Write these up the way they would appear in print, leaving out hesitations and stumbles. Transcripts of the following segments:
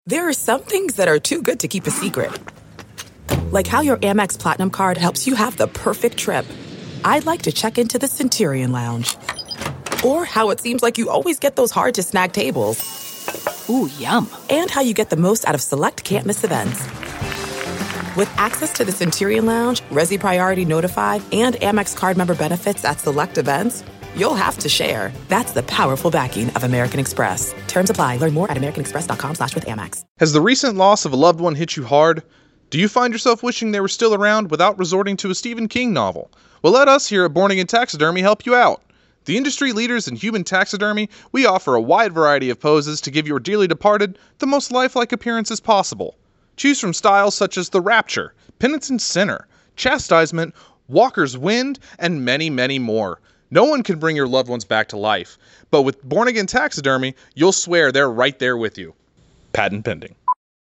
There are some things that are too good to keep a secret. Like how your Amex Platinum card helps you have the perfect trip. I'd like to check into the Centurion Lounge. Or how it seems like you always get those hard-to-snag tables. Ooh, yum. And how you get the most out of select can't-miss events. With access to the Centurion Lounge, Resi Priority Notified, and Amex card member benefits at select events, you'll have to share. That's the powerful backing of American Express. Terms apply. Learn more at americanexpress.com/withAmex. Has the recent loss of a loved one hit you hard? Do you find yourself wishing they were still around without resorting to a Stephen King novel? Well, let us here at Born Again Taxidermy help you out. The industry leaders in human taxidermy, we offer a wide variety of poses to give your dearly departed the most lifelike appearances possible. Choose from styles such as the Rapture, Penitent Sinner, Chastisement, Walker's Wind, and many, many more. No one can bring your loved ones back to life, but with Born Again Taxidermy, you'll swear they're right there with you. Patent pending.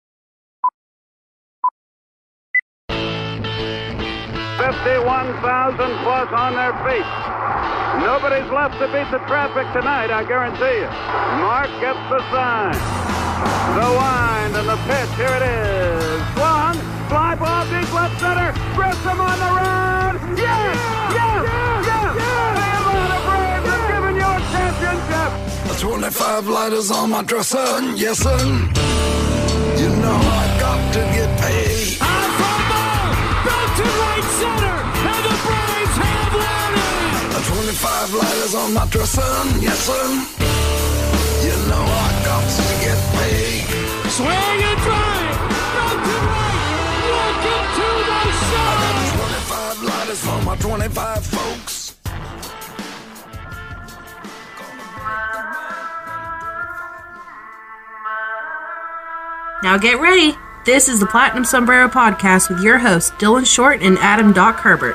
$51,000 plus on their feet. Nobody's left to beat the traffic tonight, I guarantee you. Mark gets the sign. The wind and the pitch, here it is. Swung, fly ball, deep left center. Grissom on the round. Yes! Yes! Yes! The Atlanta Braves have given you a championship. 25 lighters on my dresser, yes sir. You know I got to get paid. High fly ball, back to right center, and the Braves have won it. 25 lighters on my dresser, yes sir. You know I got to get paid. Swing and drive, back to right, welcome to the show. I got 25 lighters for my 25 folks. Now get ready. This is the Platinum Sombrero Podcast with your hosts, Dylan Short and Adam Doc Herbert.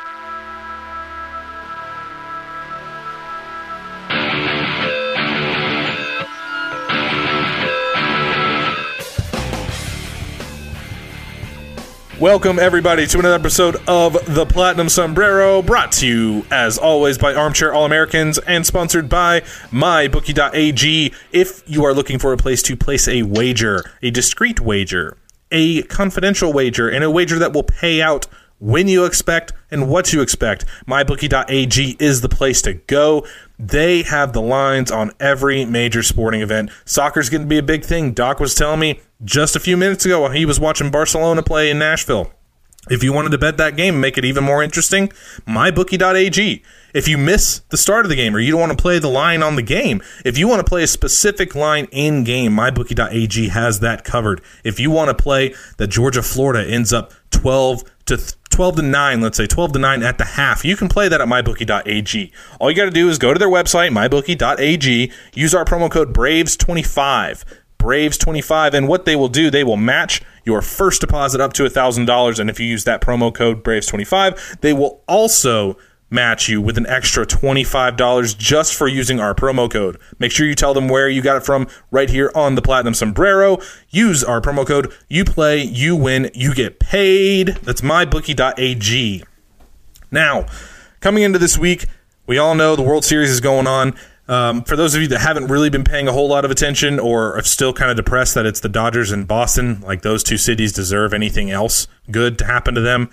Welcome, everybody, to another episode of The Platinum Sombrero, brought to you, as always, by Armchair All-Americans and sponsored by MyBookie.ag. If you are looking for a place to place a wager, a discreet wager, a confidential wager, and a wager that will pay out when you expect and what you expect, MyBookie.ag is the place to go. They have the lines on every major sporting event. Soccer's going to be a big thing. Doc was telling me just a few minutes ago while he was watching Barcelona play in Nashville. If you wanted to bet that game and make it even more interesting, MyBookie.ag. If you miss the start of the game or you don't want to play the line on the game, if you want to play a specific line in-game, MyBookie.ag has that covered. If you want to play that Georgia-Florida ends up 12 to 9, let's say 12 to 9 at the half, you can play that at MyBookie.ag. All you got to do is go to their website, MyBookie.ag, use our promo code BRAVES25. Braves25, and what they will do, they will match your first deposit up to $1,000, and if you use that promo code Braves25, they will also match you with an extra $25 just for using our promo code. Make sure you tell them where you got it from right here on the Platinum Sombrero. Use our promo code. You play, you win, you get paid. That's MyBookie.ag. Now, coming into this week, we all know the World Series is going on. For those of you that haven't really been paying a whole lot of attention or are still kind of depressed that it's the Dodgers and Boston, like those two cities deserve anything else good to happen to them,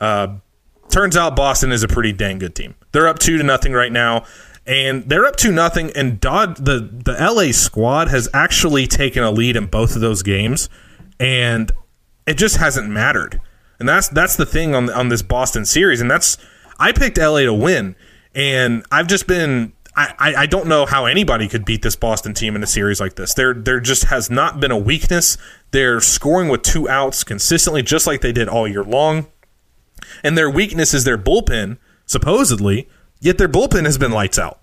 turns out Boston is a pretty dang good team. They're up 2-0 right now, and they're up 2-0, and the LA squad has actually taken a lead in both of those games, and it just hasn't mattered. And that's the thing on this Boston series, and I picked LA to win, and I've just been... I don't know how anybody could beat this Boston team in a series like this. There just has not been a weakness. They're scoring with 2 outs consistently, just like they did all year long. And their weakness is their bullpen, supposedly, yet their bullpen has been lights out.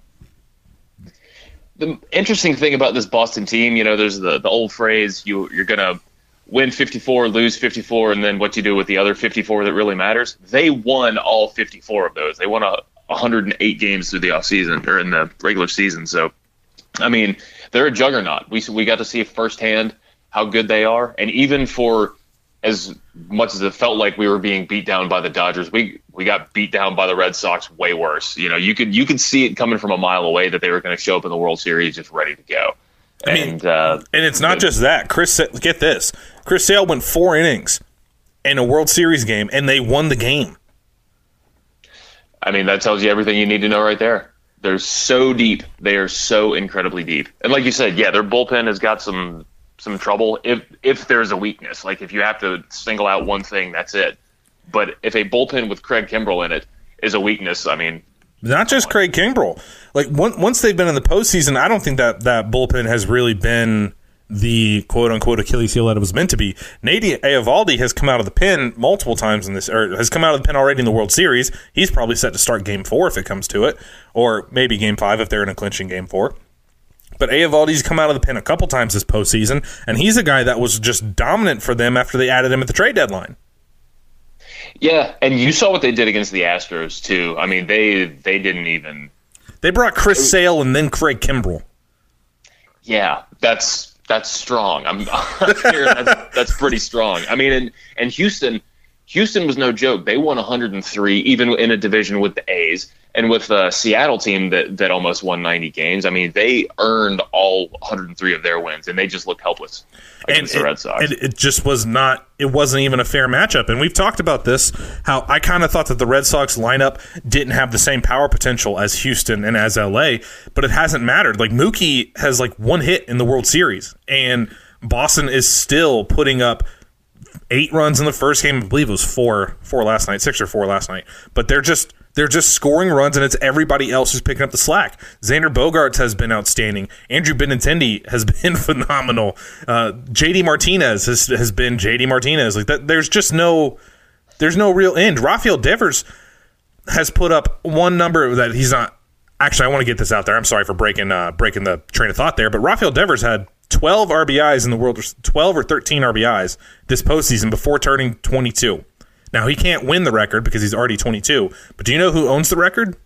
The interesting thing about this Boston team, there's the old phrase, you're going to win 54, lose 54, and then what you do with the other 54 that really matters. They won all 54 of those. They won 108 games through the offseason or in the regular season. So, I mean, they're a juggernaut. We got to see firsthand how good they are. And even for as much as it felt like we were being beat down by the Dodgers, we got beat down by the Red Sox way worse. You could see it coming from a mile away that they were going to show up in the World Series just ready to go. And it's not just that. Get this. Chris Sale went 4 innings in a World Series game, and they won the game. I mean, that tells you everything you need to know right there. They're so deep. They are so incredibly deep. And like you said, yeah, their bullpen has got some trouble if there's a weakness. Like if you have to single out one thing, that's it. But if a bullpen with Craig Kimbrell in it is a weakness, I mean... Not just Craig Kimbrell. Like once they've been in the postseason, I don't think that bullpen has really been the quote-unquote Achilles heel that it was meant to be. Nady Eovaldi has come out of the pen multiple times in this, or has come out of the pen already in the World Series. He's probably set to start Game 4 if it comes to it, or maybe Game 5 if they're in a clinching Game 4. But Eovaldi's come out of the pen a couple times this postseason, and he's a guy that was just dominant for them after they added him at the trade deadline. Yeah, and you saw what they did against the Astros, too. I mean, they didn't even... They brought Chris Sale and then Craig Kimbrell. Yeah, that's strong. That's pretty strong. I mean, and Houston was no joke. They won 103, even in a division with the A's and with a Seattle team that almost won 90 games. I mean, they earned all 103 of their wins, and they just looked helpless against the Red Sox. And it just was not. It wasn't even a fair matchup. And we've talked about this, how I kind of thought that the Red Sox lineup didn't have the same power potential as Houston and as LA, but it hasn't mattered. Like Mookie has like 1 hit in the World Series, and Boston is still putting up 8 runs in the first game. I believe it was 4 last night, 6 or 4 last night. But they're just scoring runs, and it's everybody else who's picking up the slack. Xander Bogaerts has been outstanding. Andrew Benintendi has been phenomenal. JD Martinez has been JD Martinez. Like that, there's no real end. Rafael Devers has put up one number that he's not. Actually, I want to get this out there. I'm sorry for breaking the train of thought there, but Rafael Devers had 12 RBIs in the world, 12 or 13 RBIs this postseason before turning 22. Now, he can't win the record because he's already 22, but do you know who owns the record?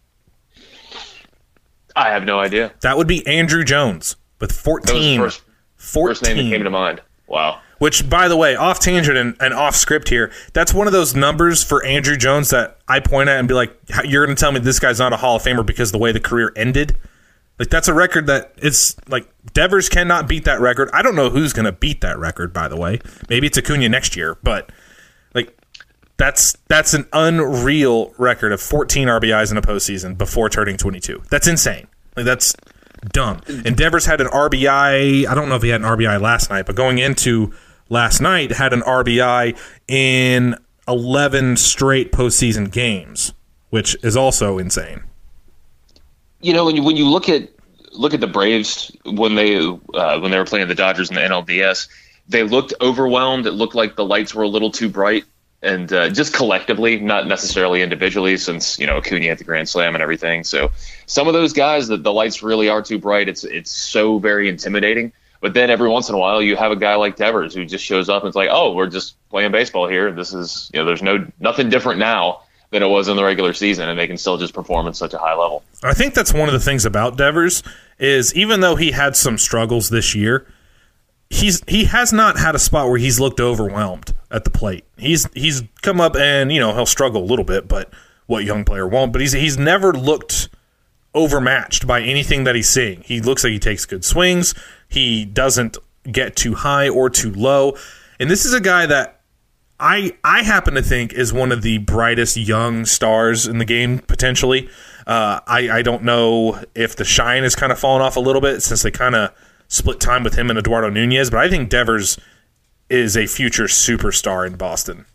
I have no idea. That would be Andrew Jones with 14. That was the first name that came to mind. Wow. Which, by the way, off tangent and off script here, that's one of those numbers for Andrew Jones that I point at and be like, you're going to tell me this guy's not a Hall of Famer because of the way the career ended? Like, that's a record that it's like Devers cannot beat that record. I don't know who's going to beat that record, by the way. Maybe it's Acuna next year, but like that's an unreal record of 14 RBIs in a postseason before turning 22. That's insane. Like, that's dumb. And Devers had an RBI. I don't know if he had an RBI last night, but going into last night, had an RBI in 11 straight postseason games, which is also insane. You know, when you look at the Braves when they were playing the Dodgers in the NLDS, they looked overwhelmed. It looked like the lights were a little too bright, and just collectively, not necessarily individually, since Acuna had the grand slam and everything. So some of those guys, the lights really are too bright. It's so very intimidating. But then every once in a while, you have a guy like Devers who just shows up and it's like, oh, we're just playing baseball here. This is there's nothing different now than it was in the regular season, and they can still just perform at such a high level. I think that's one of the things about Devers is even though he had some struggles this year, he has not had a spot where he's looked overwhelmed at the plate. He's come up and he'll struggle a little bit, but what young player won't? But he's never looked overmatched by anything that he's seeing. He looks like he takes good swings. He doesn't get too high or too low. And this is a guy that I happen to think is one of the brightest young stars in the game, potentially. I don't know if the shine has kind of fallen off a little bit since they kind of split time with him and Eduardo Nunez, but I think Devers is a future superstar in Boston.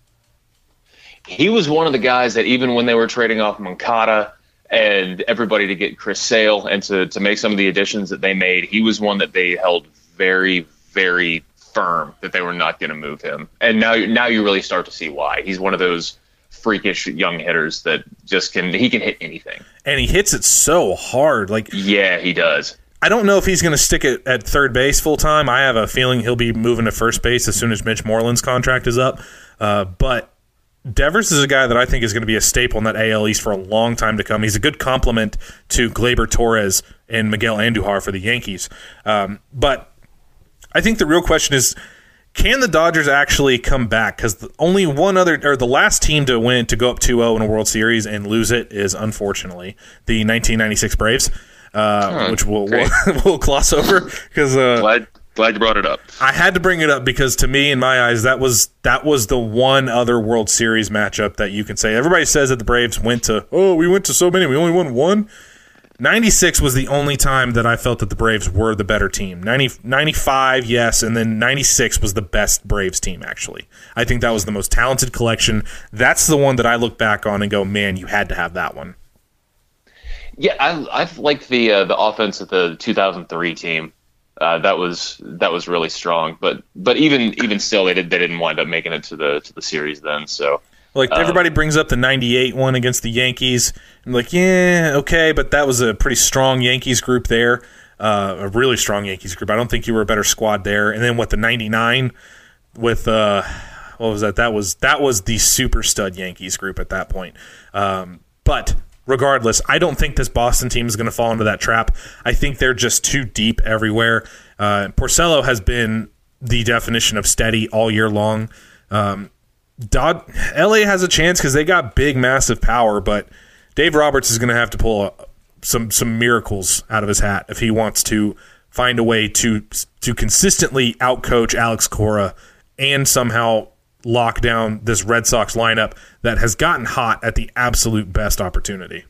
He was one of the guys that even when they were trading off Moncada and everybody to get Chris Sale and to make some of the additions that they made, he was one that they held very, very firm that they were not going to move him. And now you really start to see why. He's one of those freakish young hitters that just can hit anything. And he hits it so hard. Yeah, he does. I don't know if he's going to stick it at third base full time. I have a feeling he'll be moving to first base as soon as Mitch Moreland's contract is up. But Devers is a guy that I think is going to be a staple in that AL East for a long time to come. He's a good complement to Gleyber Torres and Miguel Andujar for the Yankees. But I think the real question is, can the Dodgers actually come back? Because the last team to go up 2-0 in a World Series and lose it is, unfortunately, the 1996 Braves. which we'll gloss over because glad you brought it up. I had to bring it up because to me, in my eyes, that was the one other World Series matchup that you can say. Everybody says that the Braves we went to so many, we only won one. 96 was the only time that I felt that the Braves were the better team. 95, yes, and then 96 was the best Braves team, actually. I think that was the most talented collection. That's the one that I look back on and go, man, you had to have that one. Yeah, I've liked the offense of the 2003 team. That was really strong, but even still, they didn't wind up making it to the series then. So everybody brings up the 98 one against the Yankees. I'm like, yeah, okay, but that was a pretty strong Yankees group there, a really strong Yankees group. I don't think you were a better squad there. And then the 99 with what was that? That was the super stud Yankees group at that point. But regardless, I don't think this Boston team is going to fall into that trap. I think they're just too deep everywhere. Porcello has been the definition of steady all year long. LA has a chance because they got big, massive power, but Dave Roberts is going to have to pull some miracles out of his hat if he wants to find a way to consistently outcoach Alex Cora and somehow lock down this Red Sox lineup that has gotten hot at the absolute best opportunity.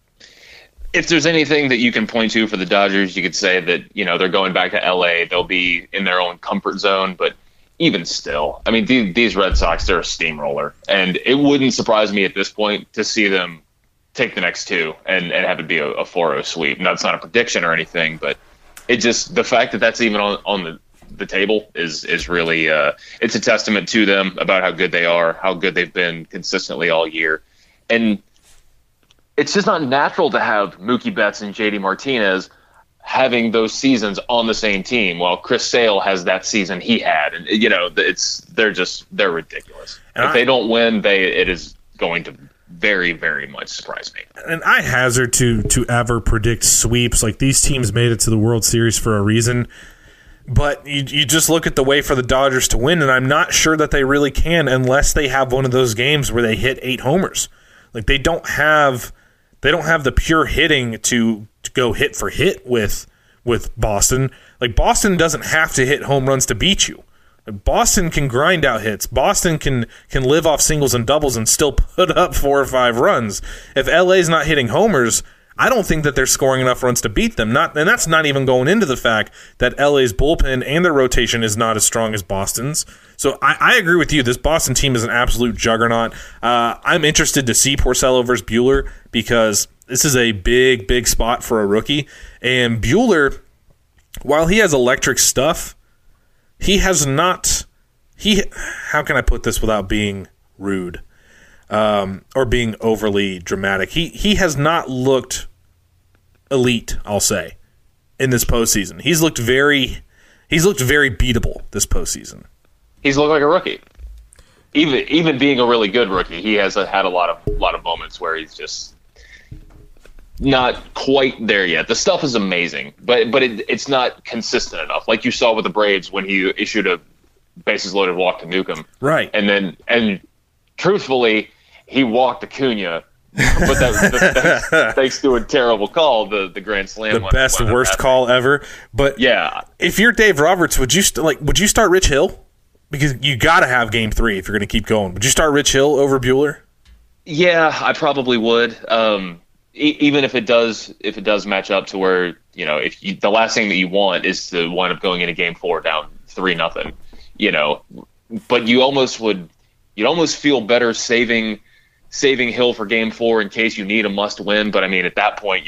If there's anything that you can point to for the Dodgers, you could say that, they're going back to LA. They'll be in their own comfort zone, but even still, I mean, these Red Sox, they're a steamroller, and it wouldn't surprise me at this point to see them take the next two and have it be a 4-0 sweep. Now, it's not a prediction or anything, but it just, the fact that that's even on the table is really it's a testament to them about how good they are, how good they've been consistently all year. And it's just not natural to have Mookie Betts and JD Martinez having those seasons on the same team while Chris Sale has that season he had. And they're ridiculous. And if they don't win, it is going to very, very much surprise me. And I hazard to ever predict sweeps. Like, these teams made it to the World Series for a reason. But you just look at the way for the Dodgers to win, and I'm not sure that they really can unless they have one of those games where they hit 8 homers. Like, they don't have the pure hitting to go hit for hit with Boston. Like, Boston doesn't have to hit home runs to beat you. Boston can grind out hits. Boston can live off singles and doubles and still put up 4 or 5 runs. If LA's not hitting homers, I don't think that they're scoring enough runs to beat them. And that's not even going into the fact that LA's bullpen and their rotation is not as strong as Boston's. So I agree with you. This Boston team is an absolute juggernaut. I'm interested to see Porcello versus Buehler because this is a big, big spot for a rookie. And Buehler, while he has electric stuff, he has not. How can I put this without being rude or being overly dramatic? He has not looked elite, I'll say, in this postseason. He's looked very beatable this postseason. He's looked like a rookie. Even being a really good rookie, he has had a lot of moments where he's just not quite there yet. The stuff is amazing, but it's not consistent enough. Like you saw with the Braves when he issued a bases loaded walk to Newcomb, right? And truthfully, he walked Acuna, but that thanks to a terrible call, the grand slam, the best worst call ever. But yeah, if you're Dave Roberts, would you start Rich Hill? Because you got to have Game 3 if you're going to keep going. Would you start Rich Hill over Buehler? Yeah, I probably would. Even if it does match up to where, the last thing that you want is to wind up going into Game 4 down 3-0, but you'd almost feel better saving Hill for Game 4 in case you need a must win. But I mean, at that point,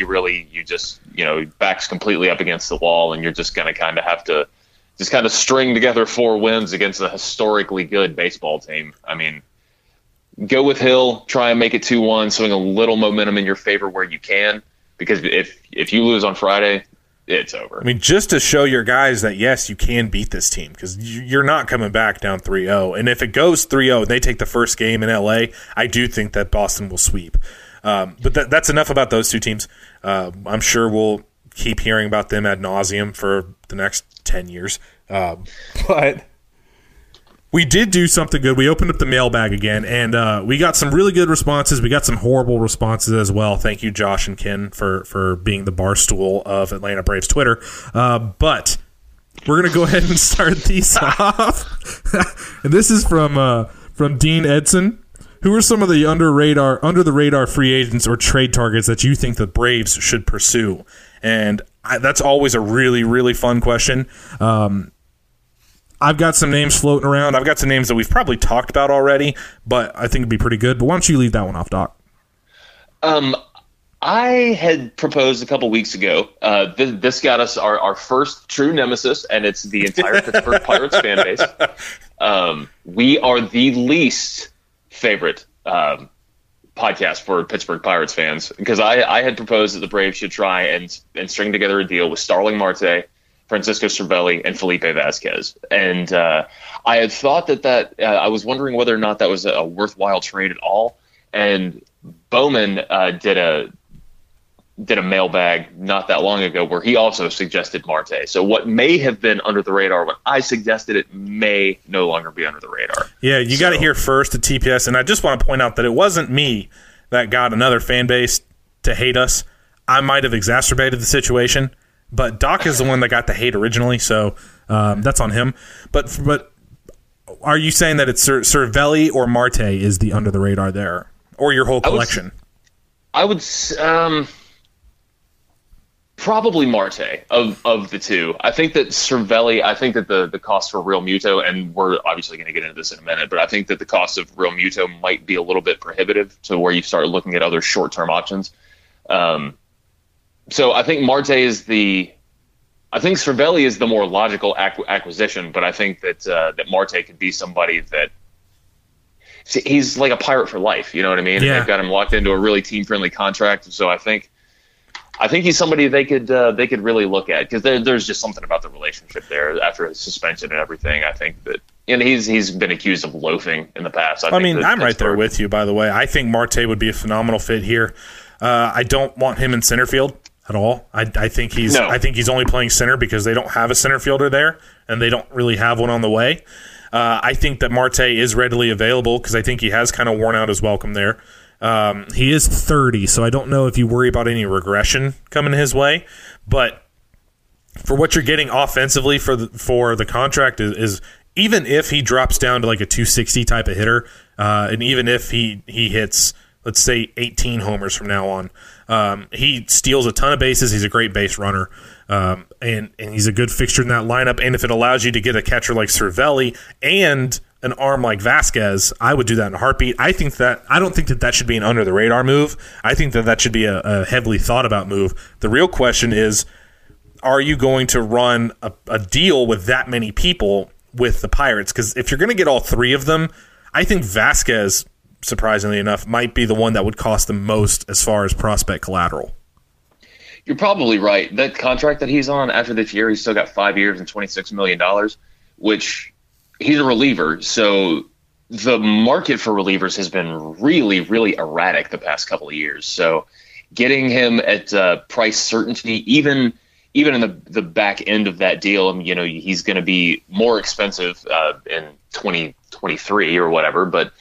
back's completely up against the wall, and you're just going to kind of have to just kind of string together 4 wins against a historically good baseball team. I mean, go with Hill, try and make it 2-1, swing a little momentum in your favor where you can, because if you lose on Friday, it's over. I mean, just to show your guys that, yes, you can beat this team, because you're not coming back down 3-0. And if it goes 3-0 and they take the first game in L.A., I do think that Boston will sweep. But that's enough about those two teams. I'm sure we'll keep hearing about them ad nauseum for the next 10 years. But We did do something good. We opened up the mailbag again, and we got some really good responses. We got some horrible responses as well. Thank you, Josh and Ken, for being the barstool of Atlanta Braves Twitter. But we're going to go ahead and start these off. And this is from Dean Edson. Who are some of the under the radar free agents or trade targets that you think the Braves should pursue? And that's always a really, really fun question. I've got some names floating around. I've got some names that we've probably talked about already, but I think it'd be pretty good. But why don't you leave that one off, Doc? I had proposed a couple weeks ago. This got us our first true nemesis, and it's the entire Pittsburgh Pirates fan base. We are the least favorite podcast for Pittsburgh Pirates fans, because I had proposed that the Braves should try and string together a deal with Starling Marte, Francisco Cervelli, and Felipe Vasquez. And I had thought that I was wondering whether or not that was a worthwhile trade at all. And Bowman did a mailbag not that long ago where he also suggested Marte. So what may have been under the radar when I suggested it may no longer be under the radar. Yeah, you got to hear first at TPS. And I just want to point out that it wasn't me that got another fan base to hate us. I might have exacerbated the situation, but Doc is the one that got the hate originally, so that's on him. But are you saying that it's Cervelli or Marte is the under the radar there, or your whole collection? I would probably Marte of the two. I think that Cervelli, I think that the cost for Real Muto, and we're obviously going to get into this in a minute, but I think that the cost of Real Muto might be a little bit prohibitive to where you start looking at other short-term options. So I think Marte I think Cervelli is the more logical acquisition, but I think that Marte could be somebody that he's like a Pirate for life. You know what I mean? Yeah. And they've got him locked into a really team-friendly contract. So I think he's somebody they could really look at, because there's just something about the relationship there after his suspension and everything. I think that, and he's been accused of loafing in the past. I mean, I'm right there with you, by the way. I think Marte would be a phenomenal fit here. I don't want him in center field at all. I think he's only playing center because they don't have a center fielder there, and they don't really have one on the way. I think that Marte is readily available because I think he has kind of worn out his welcome there. He is 30, so I don't know if you worry about any regression coming his way. But for what you're getting offensively for the contract is even if he drops down to like a 260 type of hitter, and even if he hits, let's say, 18 homers from now on, he steals a ton of bases. He's a great base runner, and he's a good fixture in that lineup. And if it allows you to get a catcher like Cervelli and an arm like Vasquez, I would do that in a heartbeat. I don't think that should be an under the radar move. I think that should be a heavily thought about move. The real question is, are you going to run a deal with that many people with the Pirates? Because if you're going to get all three of them, I think Vasquez, surprisingly enough, might be the one that would cost the most as far as prospect collateral. You're probably right. That contract that he's on after this year, he's still got 5 years and $26 million, which he's a reliever. So the market for relievers has been really, really erratic the past couple of years. So getting him at price certainty, even in the back end of that deal, he's going to be more expensive in 2023 or whatever, but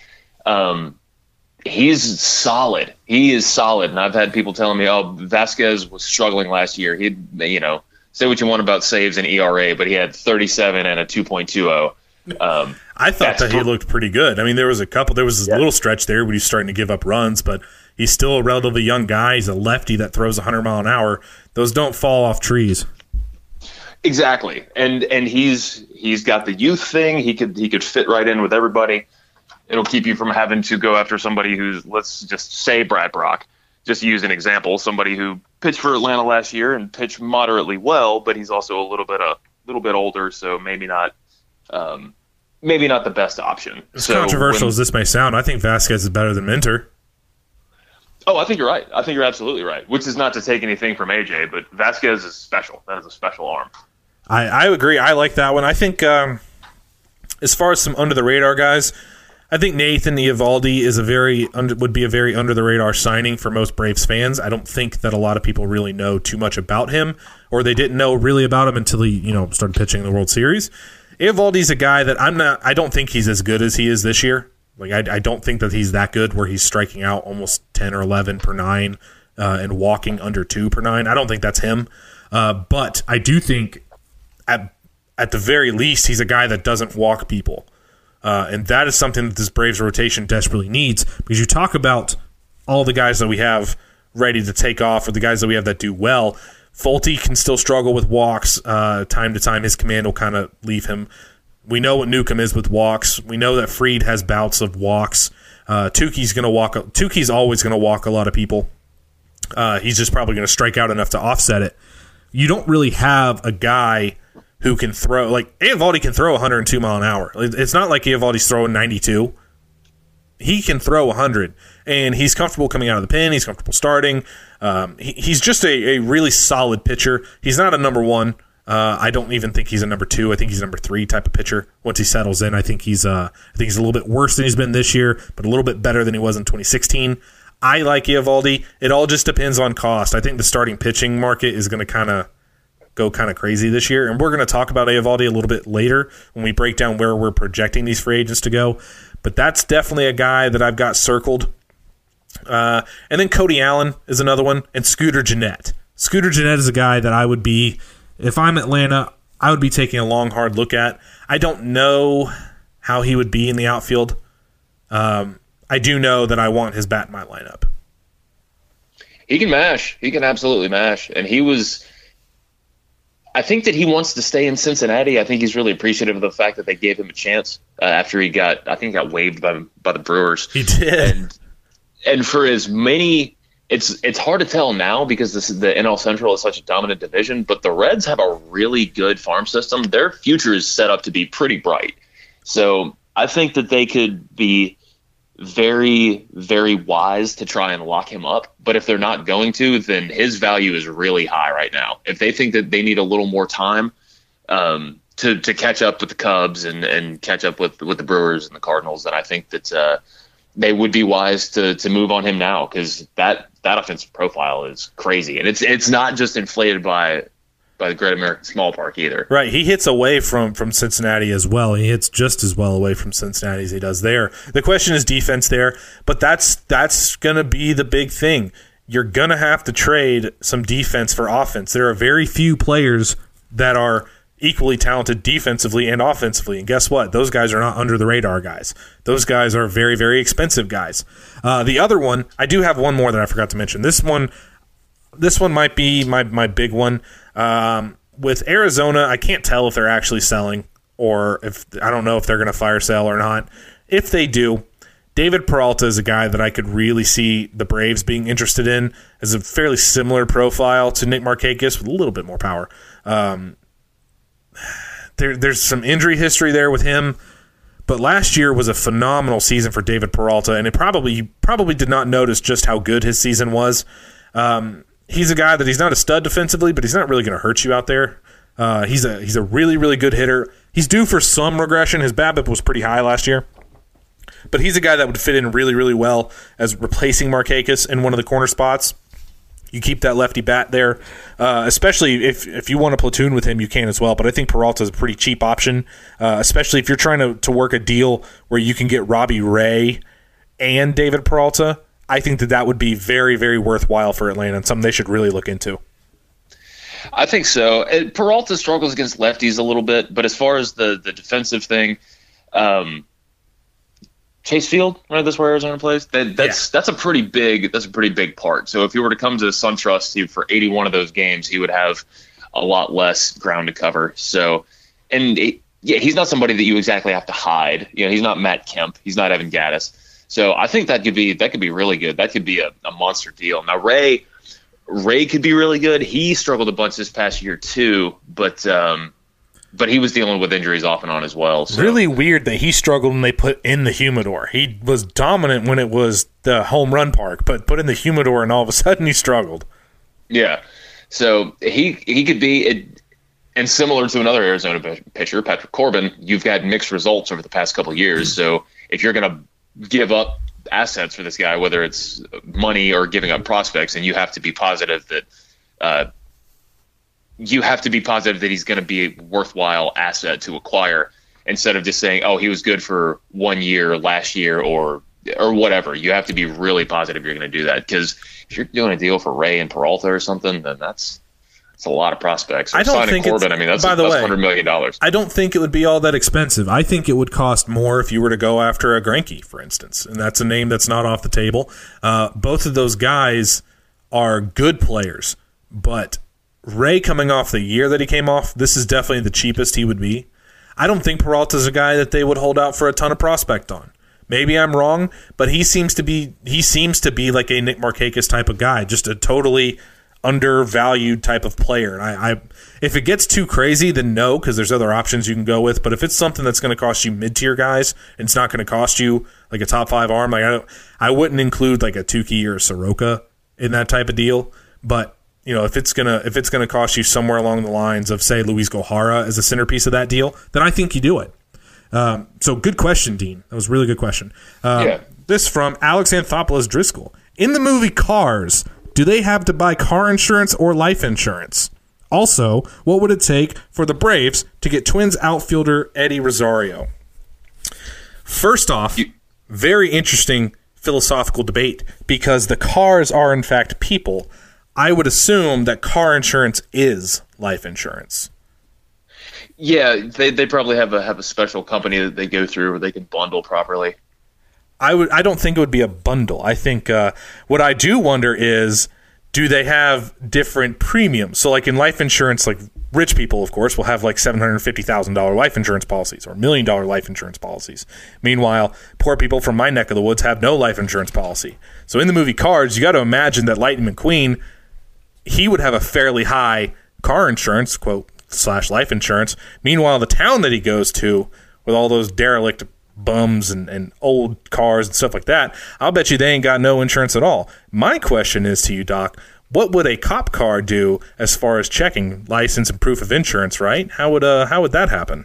he's solid. He is solid. And I've had people telling me, Vasquez was struggling last year. He'd, say what you want about saves and ERA, but he had 37 and a 2.20. I thought that he looked pretty good. I mean, there was a little stretch there where he's starting to give up runs, but he's still a relatively young guy. He's a lefty that throws 100 mile an hour. Those don't fall off trees. Exactly. And he's got the youth thing. He could fit right in with everybody. It'll keep you from having to go after somebody who's, let's just say, Brad Brock. Just to use an example, somebody who pitched for Atlanta last year and pitched moderately well, but he's also a little bit older, so maybe not the best option. As controversial as this may sound, I think Vasquez is better than Minter. Oh, I think you're right. I think you're absolutely right. Which is not to take anything from AJ, but Vasquez is special. That is a special arm. I agree. I like that one. I think as far as some under the radar guys, I think Nathan Eovaldi would be a very under the radar signing for most Braves fans. I don't think that a lot of people really know too much about him, or they didn't know really about him until he started pitching in the World Series. Eovaldi's a guy that I don't think he's as good as he is this year. Like, I don't think that he's that good where he's striking out almost 10 or 11 per 9 and walking under 2 per 9. I don't think that's him. But I do think at the very least, he's a guy that doesn't walk people. And that is something that this Braves rotation desperately needs, because you talk about all the guys that we have ready to take off, or the guys that we have that do well. Folty can still struggle with walks. Time to time, his command will kind of leave him. We know what Newcomb is with walks. We know that Fried has bouts of walks. Tukey's always going to walk a lot of people. He's just probably going to strike out enough to offset it. You don't really have a guy who can throw, like Eovaldi can throw 102 mile an hour. It's not like Eovaldi's throwing 92. He can throw 100, and he's comfortable coming out of the pen. He's comfortable starting. He's just a really solid pitcher. He's not a number 1. I don't even think he's a number 2. I think he's a number 3 type of pitcher. Once he settles in, I think he's a little bit worse than he's been this year, but a little bit better than he was in 2016. I like Eovaldi. It all just depends on cost. I think the starting pitching market is going to go kind of crazy this year, and we're going to talk about Eovaldi a little bit later when we break down where we're projecting these free agents to go. But that's definitely a guy that I've got circled. And then Cody Allen is another one, and Scooter Gennett. Scooter Gennett is a guy that I would be, if I'm Atlanta, I would be taking a long, hard look at. I don't know how he would be in the outfield. I do know that I want his bat in my lineup. He can mash. He can absolutely mash. And I think that he wants to stay in Cincinnati. I think he's really appreciative of the fact that they gave him a chance after he got waived by the Brewers. He did. And for as many, it's hard to tell now because the NL Central is such a dominant division, but the Reds have a really good farm system. Their future is set up to be pretty bright. So I think that they could be very, very wise to try and lock him up. But if they're not going to, then his value is really high right now. If they think that they need a little more time to catch up with the Cubs and catch up with the Brewers and the Cardinals, then I think that they would be wise to move on him now, because that offensive profile is crazy. And it's not just inflated by the Great American Small Park either. Right. He hits away from Cincinnati as well. He hits just as well away from Cincinnati as he does there. The question is defense there, but that's going to be the big thing. You're going to have to trade some defense for offense. There are very few players that are equally talented defensively and offensively. And guess what? Those guys are not under the radar guys. Those guys are very, very expensive guys. The other one, I do have one more that I forgot to mention. This one might be my big one. With Arizona, I can't tell if they're actually selling, or I don't know if they're going to fire sale or not. If they do, David Peralta is a guy that I could really see the Braves being interested in, as a fairly similar profile to Nick Markakis with a little bit more power. There's some injury history there with him, but last year was a phenomenal season for David Peralta, and you probably did not notice just how good his season was. He's a guy that he's not a stud defensively, but he's not really going to hurt you out there. He's a really, really good hitter. He's due for some regression. His BABIP was pretty high last year, but he's a guy that would fit in really, really well as replacing Markakis in one of the corner spots. You keep that lefty bat there, especially if you want to platoon with him, you can as well. But I think Peralta is a pretty cheap option, especially if you're trying to work a deal where you can get Robbie Ray and David Peralta. I think that would be very, very worthwhile for Atlanta and something they should really look into. I think so. Peralta struggles against lefties a little bit, but as far as the defensive thing, Chase Field, right? That's where Arizona plays. That's a pretty big part. So if he were to come to the SunTrust for 81 of those games, he would have a lot less ground to cover. So, he's not somebody that you exactly have to hide. He's not Matt Kemp. He's not Evan Gattis. So I think that could be really good. That could be a monster deal. Now Ray could be really good. He struggled a bunch this past year too, but he was dealing with injuries off and on as well. So. Really weird that he struggled when they put in the humidor. He was dominant when it was the home run park, but put in the humidor and all of a sudden he struggled. Yeah. So he could be and similar to another Arizona pitcher, Patrick Corbin, you've had mixed results over the past couple of years. So if you're going to give up assets for this guy, whether it's money or giving up prospects, and you have to be positive that you have to be positive that he's going to be a worthwhile asset to acquire instead of just saying, oh, he was good for 1 year last year or whatever. You have to be really positive you're going to do that, because if you're doing a deal for Ray and Peralta or something, then that's a lot of prospects. I don't think Corbin, that's $100 million. I don't think it would be all that expensive. I think it would cost more if you were to go after a Greinke, for instance, and that's a name that's not off the table. Both of those guys are good players, but Ray coming off the year that he came off, this is definitely the cheapest he would be. I don't think Peralta's a guy that they would hold out for a ton of prospect on. Maybe I'm wrong, but he seems to be like a Nick Markakis type of guy, just a totally undervalued type of player. And if it gets too crazy, then no, because there's other options you can go with. But if it's something that's going to cost you mid-tier guys, and it's not going to cost you like a top 5 arm, like I wouldn't include like a Tukey or a Soroka in that type of deal. But if it's gonna cost you somewhere along the lines of, say, Luis Gohara as a centerpiece of that deal, then I think you do it. So good question, Dean. That was a really good question. This from Alex Anthopoulos Driscoll. In the movie Cars, do they have to buy car insurance or life insurance? Also, what would it take for the Braves to get Twins outfielder Eddie Rosario? First off, very interesting philosophical debate, because the cars are in fact people. I would assume that car insurance is life insurance. Yeah, they probably have a special company that they go through where they can bundle properly. I don't think it would be a bundle. I think what I do wonder is, do they have different premiums? So like in life insurance, like rich people, of course, will have like $750,000 life insurance policies or $1 million life insurance policies. Meanwhile, poor people from my neck of the woods have no life insurance policy. So in the movie Cars, you got to imagine that Lightning McQueen, he would have a fairly high car insurance, quote, / life insurance. Meanwhile, the town that he goes to with all those derelict bums and old cars and stuff like that, I'll bet you they ain't got no insurance at all. My question is to you, Doc, what would a cop car do as far as checking license and proof of insurance, right? How would that happen?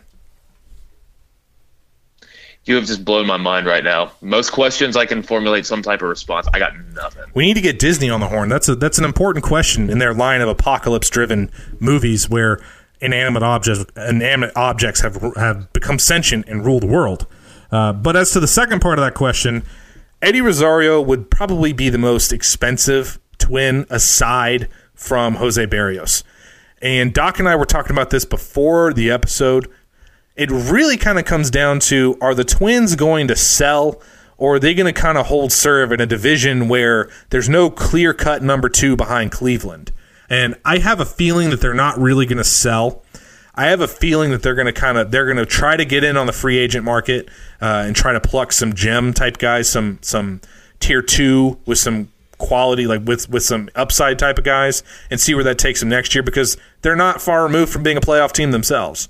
You have just blown my mind right now. Most questions I can formulate some type of response. I got nothing. We need to get Disney on the horn. That's an important question in their line of apocalypse-driven movies where inanimate objects have become sentient and rule the world. But as to the second part of that question, Eddie Rosario would probably be the most expensive Twin aside from Jose Barrios. And Doc and I were talking about this before the episode. It really kind of comes down to, are the Twins going to sell, or are they going to kind of hold serve in a division where there's no clear-cut number 2 behind Cleveland? And I have a feeling that they're not really going to sell. I have a feeling that they're going to try to get in on the free agent market and try to pluck some gem type guys, some tier 2 with some quality, like with some upside type of guys, and see where that takes them next year, because they're not far removed from being a playoff team themselves.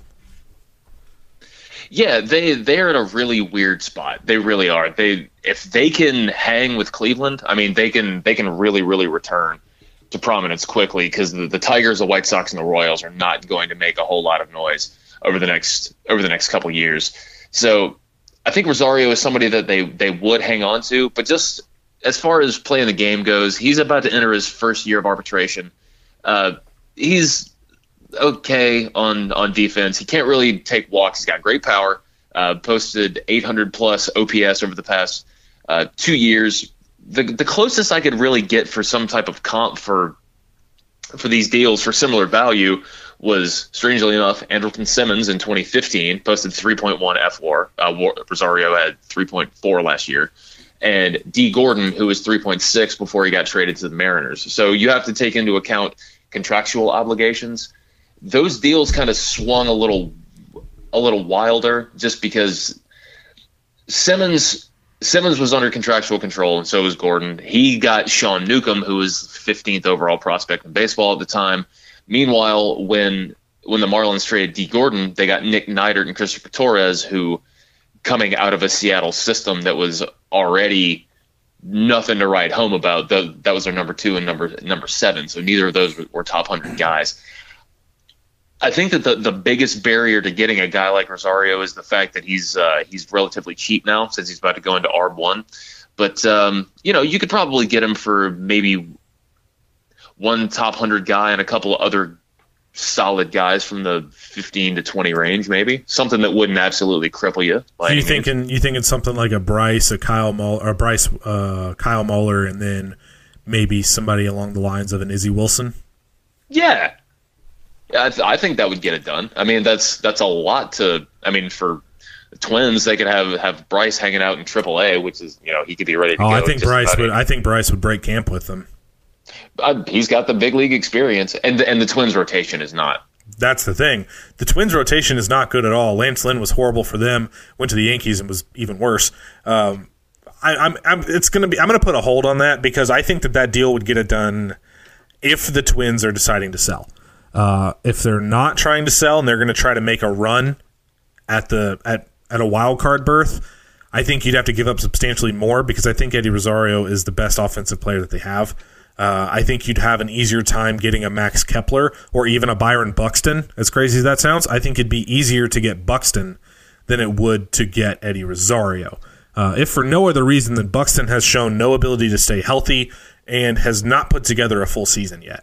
Yeah, they're in a really weird spot. They really are. If they can hang with Cleveland, I mean, they can really, really return to prominence quickly, because the Tigers, the White Sox, and the Royals are not going to make a whole lot of noise over the next couple years. So I think Rosario is somebody that they would hang on to, but just as far as playing the game goes, he's about to enter his first year of arbitration. He's okay on defense. He can't really take walks. He's got great power. Posted 800 plus OPS over the past 2 years. The closest I could really get for some type of comp for these deals for similar value was, strangely enough, Andrelton Simmons in 2015 posted 3.1 FWAR. Rosario had 3.4 last year. And D. Gordon, who was 3.6 before he got traded to the Mariners. So you have to take into account contractual obligations. Those deals kind of swung a little wilder, just because Simmons was under contractual control, and so was Gordon. He got Sean Newcomb, who was 15th overall prospect in baseball at the time. Meanwhile, when the Marlins traded D. Gordon, they got Nick Neidert and Christopher Torres, who, coming out of a Seattle system that was already nothing to write home about, that was their number 2 and number 7. So neither of those were top 100 guys. I think that the biggest barrier to getting a guy like Rosario is the fact that he's relatively cheap now, since he's about to go into ARB1. But you could probably get him for maybe one top 100 guy and a couple of other solid guys from the 15 to 20 range, maybe something that wouldn't absolutely cripple you. You thinking something like a Bryce, a Kyle Muller, Kyle Muller, and then maybe somebody along the lines of an Izzy Wilson? Yeah, I think that would get it done. I mean, that's a lot to. I mean, for the Twins, they could have Bryce hanging out in AAA, which is he could be ready to go. I think Bryce would break camp with them. He's got the big league experience, and the Twins rotation is not. That's the thing. The Twins rotation is not good at all. Lance Lynn was horrible for them. Went to the Yankees and was even worse. I'm gonna put a hold on that because I think that deal would get it done if the Twins are deciding to sell. If they're not trying to sell and they're going to try to make a run at a wild card berth, I think you'd have to give up substantially more because I think Eddie Rosario is the best offensive player that they have. I think you'd have an easier time getting a Max Kepler or even a Byron Buxton, as crazy as that sounds. I think it'd be easier to get Buxton than it would to get Eddie Rosario. If for no other reason than Buxton has shown no ability to stay healthy and has not put together a full season yet.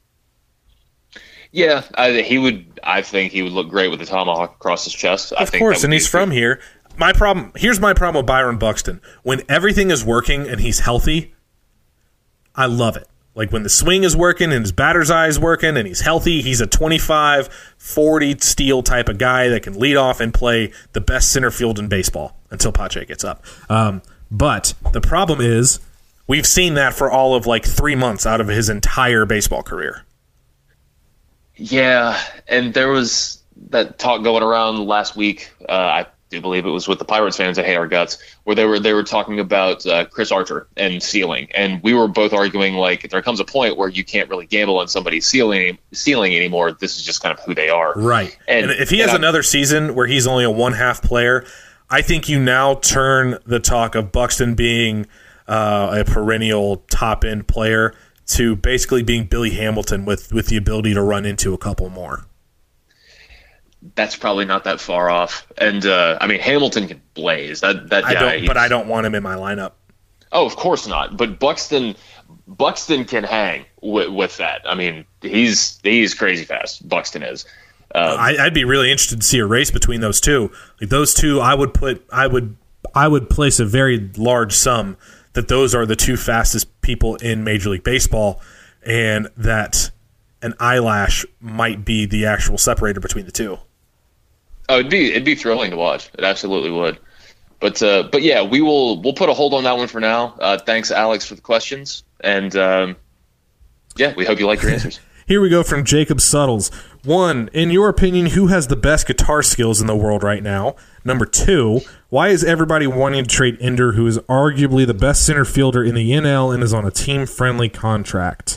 Yeah, I think he would look great with the tomahawk across his chest. Of course, and he's from here. Here's my problem with Byron Buxton. When everything is working and he's healthy, I love it. Like when the swing is working and his batter's eye is working and he's healthy, he's a 25, 40 steal type of guy that can lead off and play the best center field in baseball until Pache gets up. But the problem is we've seen that for all of 3 months out of his entire baseball career. Yeah, and there was that talk going around last week. I do believe it was with the Pirates fans that hate our guts, where they were talking about Chris Archer and ceiling, and we were both arguing there comes a point where you can't really gamble on somebody's ceiling anymore. This is just kind of who they are, right? And if he has another season where he's only a 1/2 player, I think you now turn the talk of Buxton being a perennial top end player to basically being Billy Hamilton with the ability to run into a couple more. That's probably not that far off. And Hamilton can blaze. That guy. But I don't want him in my lineup. Oh, of course not. But Buxton can hang with that. I mean, he's crazy fast. Buxton is. I'd be really interested to see a race between those two. Those two, I would place a very large sum that those are the two fastest people in Major League Baseball, and that an eyelash might be the actual separator between the two. Oh, it'd be thrilling to watch. It absolutely would. But yeah, we'll put a hold on that one for now. Thanks, Alex, for the questions, and we hope you like your answers. Here we go from Jacob Suttles. 1, in your opinion, who has the best guitar skills in the world right now? Number 2, why is everybody wanting to trade Ender, who is arguably the best center fielder in the NL and is on a team-friendly contract?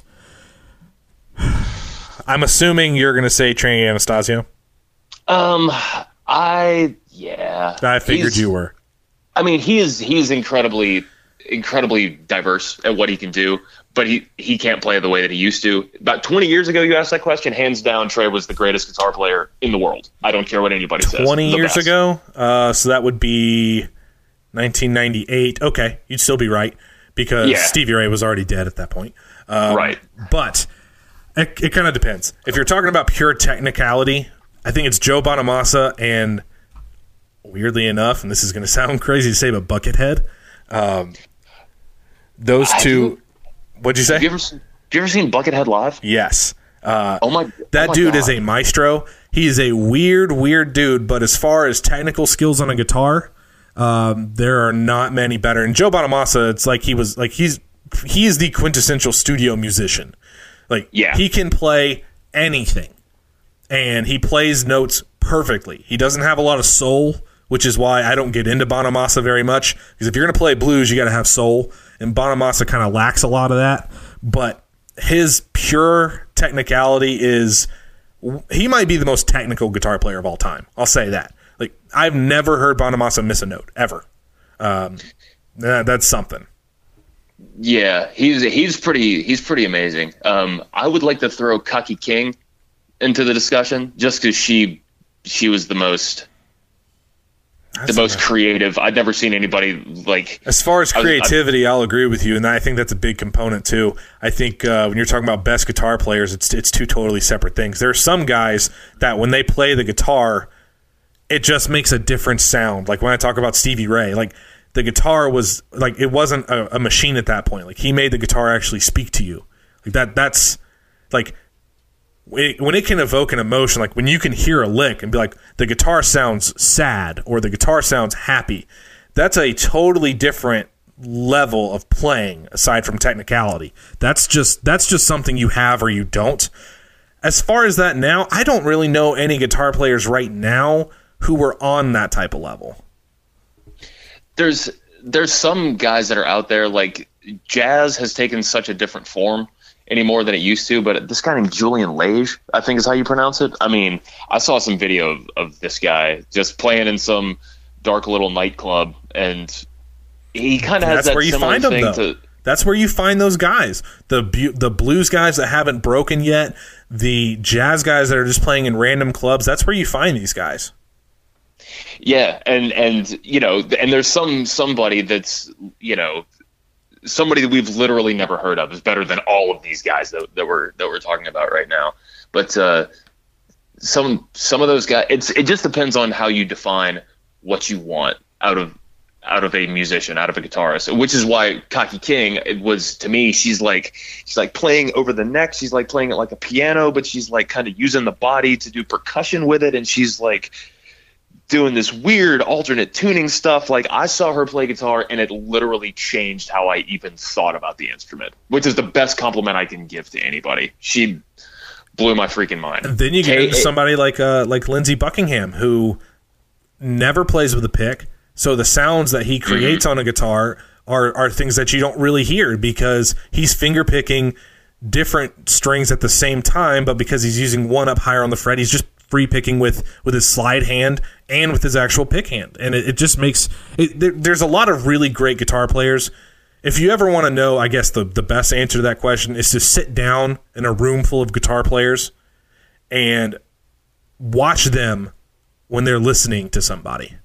I'm assuming you're going to say Trey Anastasio. I figured you were. I mean, he's incredibly diverse at what he can do, but he can't play the way that he used to. About 20 years ago, you asked that question. Hands down, Trey was the greatest guitar player in the world. I don't care what anybody says. 20 years ago? So that would be 1998. Okay, you'd still be right because Stevie Ray was already dead at that point. Right. But it kind of depends. If you're talking about pure technicality, I think it's Joe Bonamassa and, weirdly enough, and this is going to sound crazy to say, but Buckethead. Those two. What'd you say? Have you ever seen Buckethead live? Yes. That dude God. is a maestro. He is a weird dude, but as far as technical skills on a guitar, there are not many better. And Joe Bonamassa, it's like he is the quintessential studio musician. He can play anything, and he plays notes perfectly. He doesn't have a lot of soul, which is why I don't get into Bonamassa very much, because if you're going to play blues, you got to have soul, and Bonamassa kind of lacks a lot of that. But his pure technicality he might be the most technical guitar player of all time. I'll say that. I've never heard Bonamassa miss a note ever. That's something. Yeah, he's pretty amazing. I would like to throw Kaki King into the discussion just because she was the most. the most creative. I've never seen anybody like. As far as creativity, I'll agree with you, and I think that's a big component too. I think when you're talking about best guitar players, it's two totally separate things. There are some guys that when they play the guitar, it just makes a different sound. Like when I talk about Stevie Ray, like the guitar was like it wasn't a machine at that point. Like he made the guitar actually speak to you. Like that's like. When it can evoke an emotion, like when you can hear a lick and be like, the guitar sounds sad or the guitar sounds happy, that's a totally different level of playing aside from technicality. That's just something you have or you don't. As far as that now, I don't really know any guitar players right now who were on that type of level. There's some guys that are out there, like jazz has taken such a different form any more than it used to, but this guy named Julian Lage, I think is how you pronounce it. I mean, I saw some video of this guy just playing in some dark little nightclub, and he kind of has that similar thing to... That's where you find those guys. The blues guys that haven't broken yet, the jazz guys that are just playing in random clubs, that's where you find these guys. Yeah, and you know, and there's somebody that's, you know, somebody that we've literally never heard of is better than all of these guys that we're talking about right now. But some of those guys, it just depends on how you define what you want out of a musician, out of a guitarist. Which is why Kaki King, it was, to me, she's like playing over the neck. She's like playing it like a piano, but she's like kind of using the body to do percussion with it, and she's like doing this weird alternate tuning stuff. Like, I saw her play guitar and it literally changed how I even thought about the instrument, which is the best compliment I can give to anybody. She blew my freaking mind. And then you get into somebody like Lindsey Buckingham, who never plays with a pick, so the sounds that he creates on a guitar are things that you don't really hear because he's finger picking different strings at the same time, but because he's using one up higher on the fret, he's just free picking with his slide hand and with his actual pick hand. And it just makes it, there's a lot of really great guitar players. If you ever want to know, I guess the best answer to that question is to sit down in a room full of guitar players and watch them when they're listening to somebody.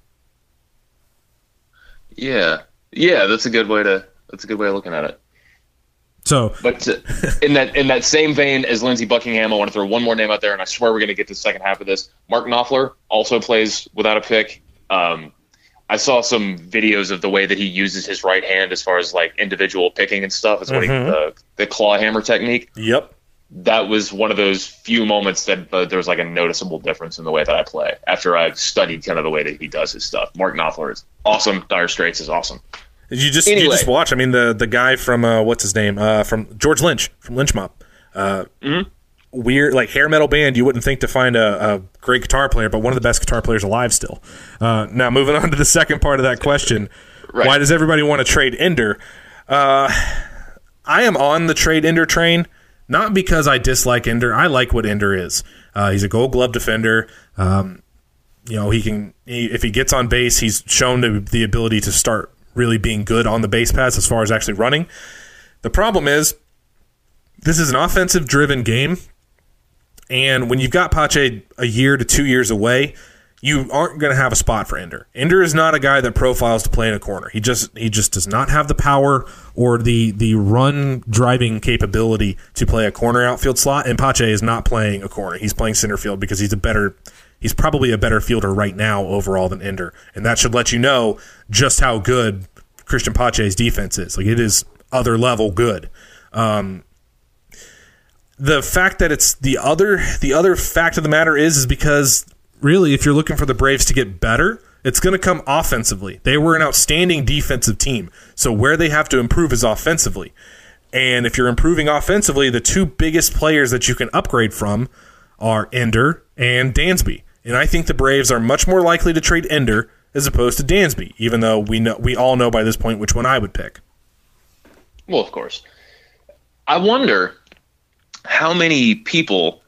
Yeah, that's a good way of looking at it. So, but in that same vein as Lindsey Buckingham, I want to throw one more name out there, and I swear we're going to get to the second half of this. Mark Knopfler also plays without a pick. I saw some videos of the way that he uses his right hand as far as like individual picking and stuff. It's what the claw hammer technique. Yep. That was one of those few moments that there was like a noticeable difference in the way that I play after I've studied kind of the way that he does his stuff. Mark Knopfler is awesome. Dire Straits is awesome. You just watch. I mean, the guy from what's his name from George Lynch from Lynch Mob. Weird, like hair metal band. You wouldn't think to find a great guitar player, but one of the best guitar players alive still. Now moving on to the second part of that question, right. Why does everybody want to trade Ender? I am on the trade Ender train, not because I dislike Ender. I like what Ender is. He's a Gold Glove defender. You know, if he gets on base, he's shown the ability to start really being good on the base paths as far as actually running. The problem is, this is an offensive-driven game, and when you've got Pache a year to 2 years away, you aren't going to have a spot for Ender. Ender is not a guy that profiles to play in a corner. He just does not have the power or the run-driving capability to play a corner outfield slot, and Pache is not playing a corner. He's playing center field because he's probably a better fielder right now overall than Ender, and that should let you know just how good Christian Pache's defense is. Like, it is other level good. The fact that it's the other fact of the matter is because really, if you're looking for the Braves to get better, it's going to come offensively. They were an outstanding defensive team, so where they have to improve is offensively. And if you're improving offensively, the two biggest players that you can upgrade from are Ender and Dansby. And I think the Braves are much more likely to trade Ender as opposed to Dansby, even though we all know by this point which one I would pick. Well, of course. I wonder how many people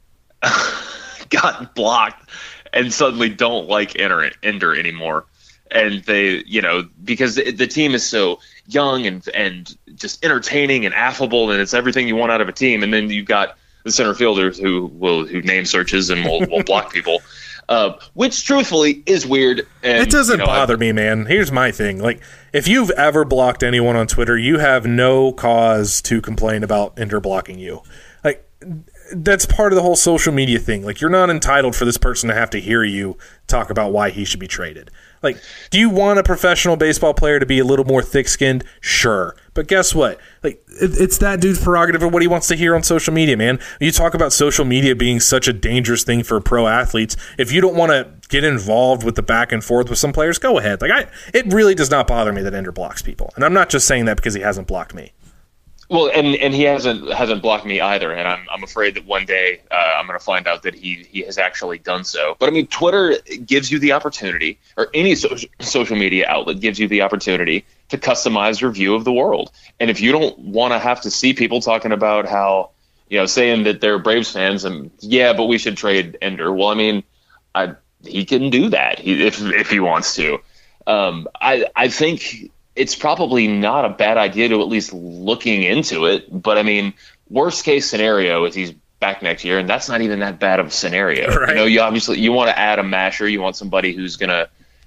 got blocked and suddenly don't like Ender anymore. And they, you know, because the team is so young and just entertaining and affable, and it's everything you want out of a team. And then you've got the center fielders who name searches and will block people. which truthfully is weird. And, it doesn't bother me, man. Here's my thing. Like, if you've ever blocked anyone on Twitter, you have no cause to complain about Ender blocking you. Like, that's part of the whole social media thing. Like, you're not entitled for this person to have to hear you talk about why he should be traded. Like, do you want a professional baseball player to be a little more thick-skinned? Sure. But guess what? Like, it's that dude's prerogative of what he wants to hear on social media, man. You talk about social media being such a dangerous thing for pro athletes. If you don't want to get involved with the back and forth with some players, go ahead. Like, it really does not bother me that Ender blocks people. And I'm not just saying that because he hasn't blocked me. Well, and he hasn't blocked me either, and I'm afraid that one day I'm going to find out that he has actually done so. But I mean, Twitter gives you the opportunity, or any social media outlet gives you the opportunity to customize your view of the world. And if you don't want to have to see people talking about how, saying that they're Braves fans and but we should trade Ender. Well, I mean, he can do that if he wants to. I think it's probably not a bad idea to at least looking into it. But I mean, worst case scenario is he's back next year, and that's not even that bad of a scenario. Right. You want to add a masher. You want somebody who's gonna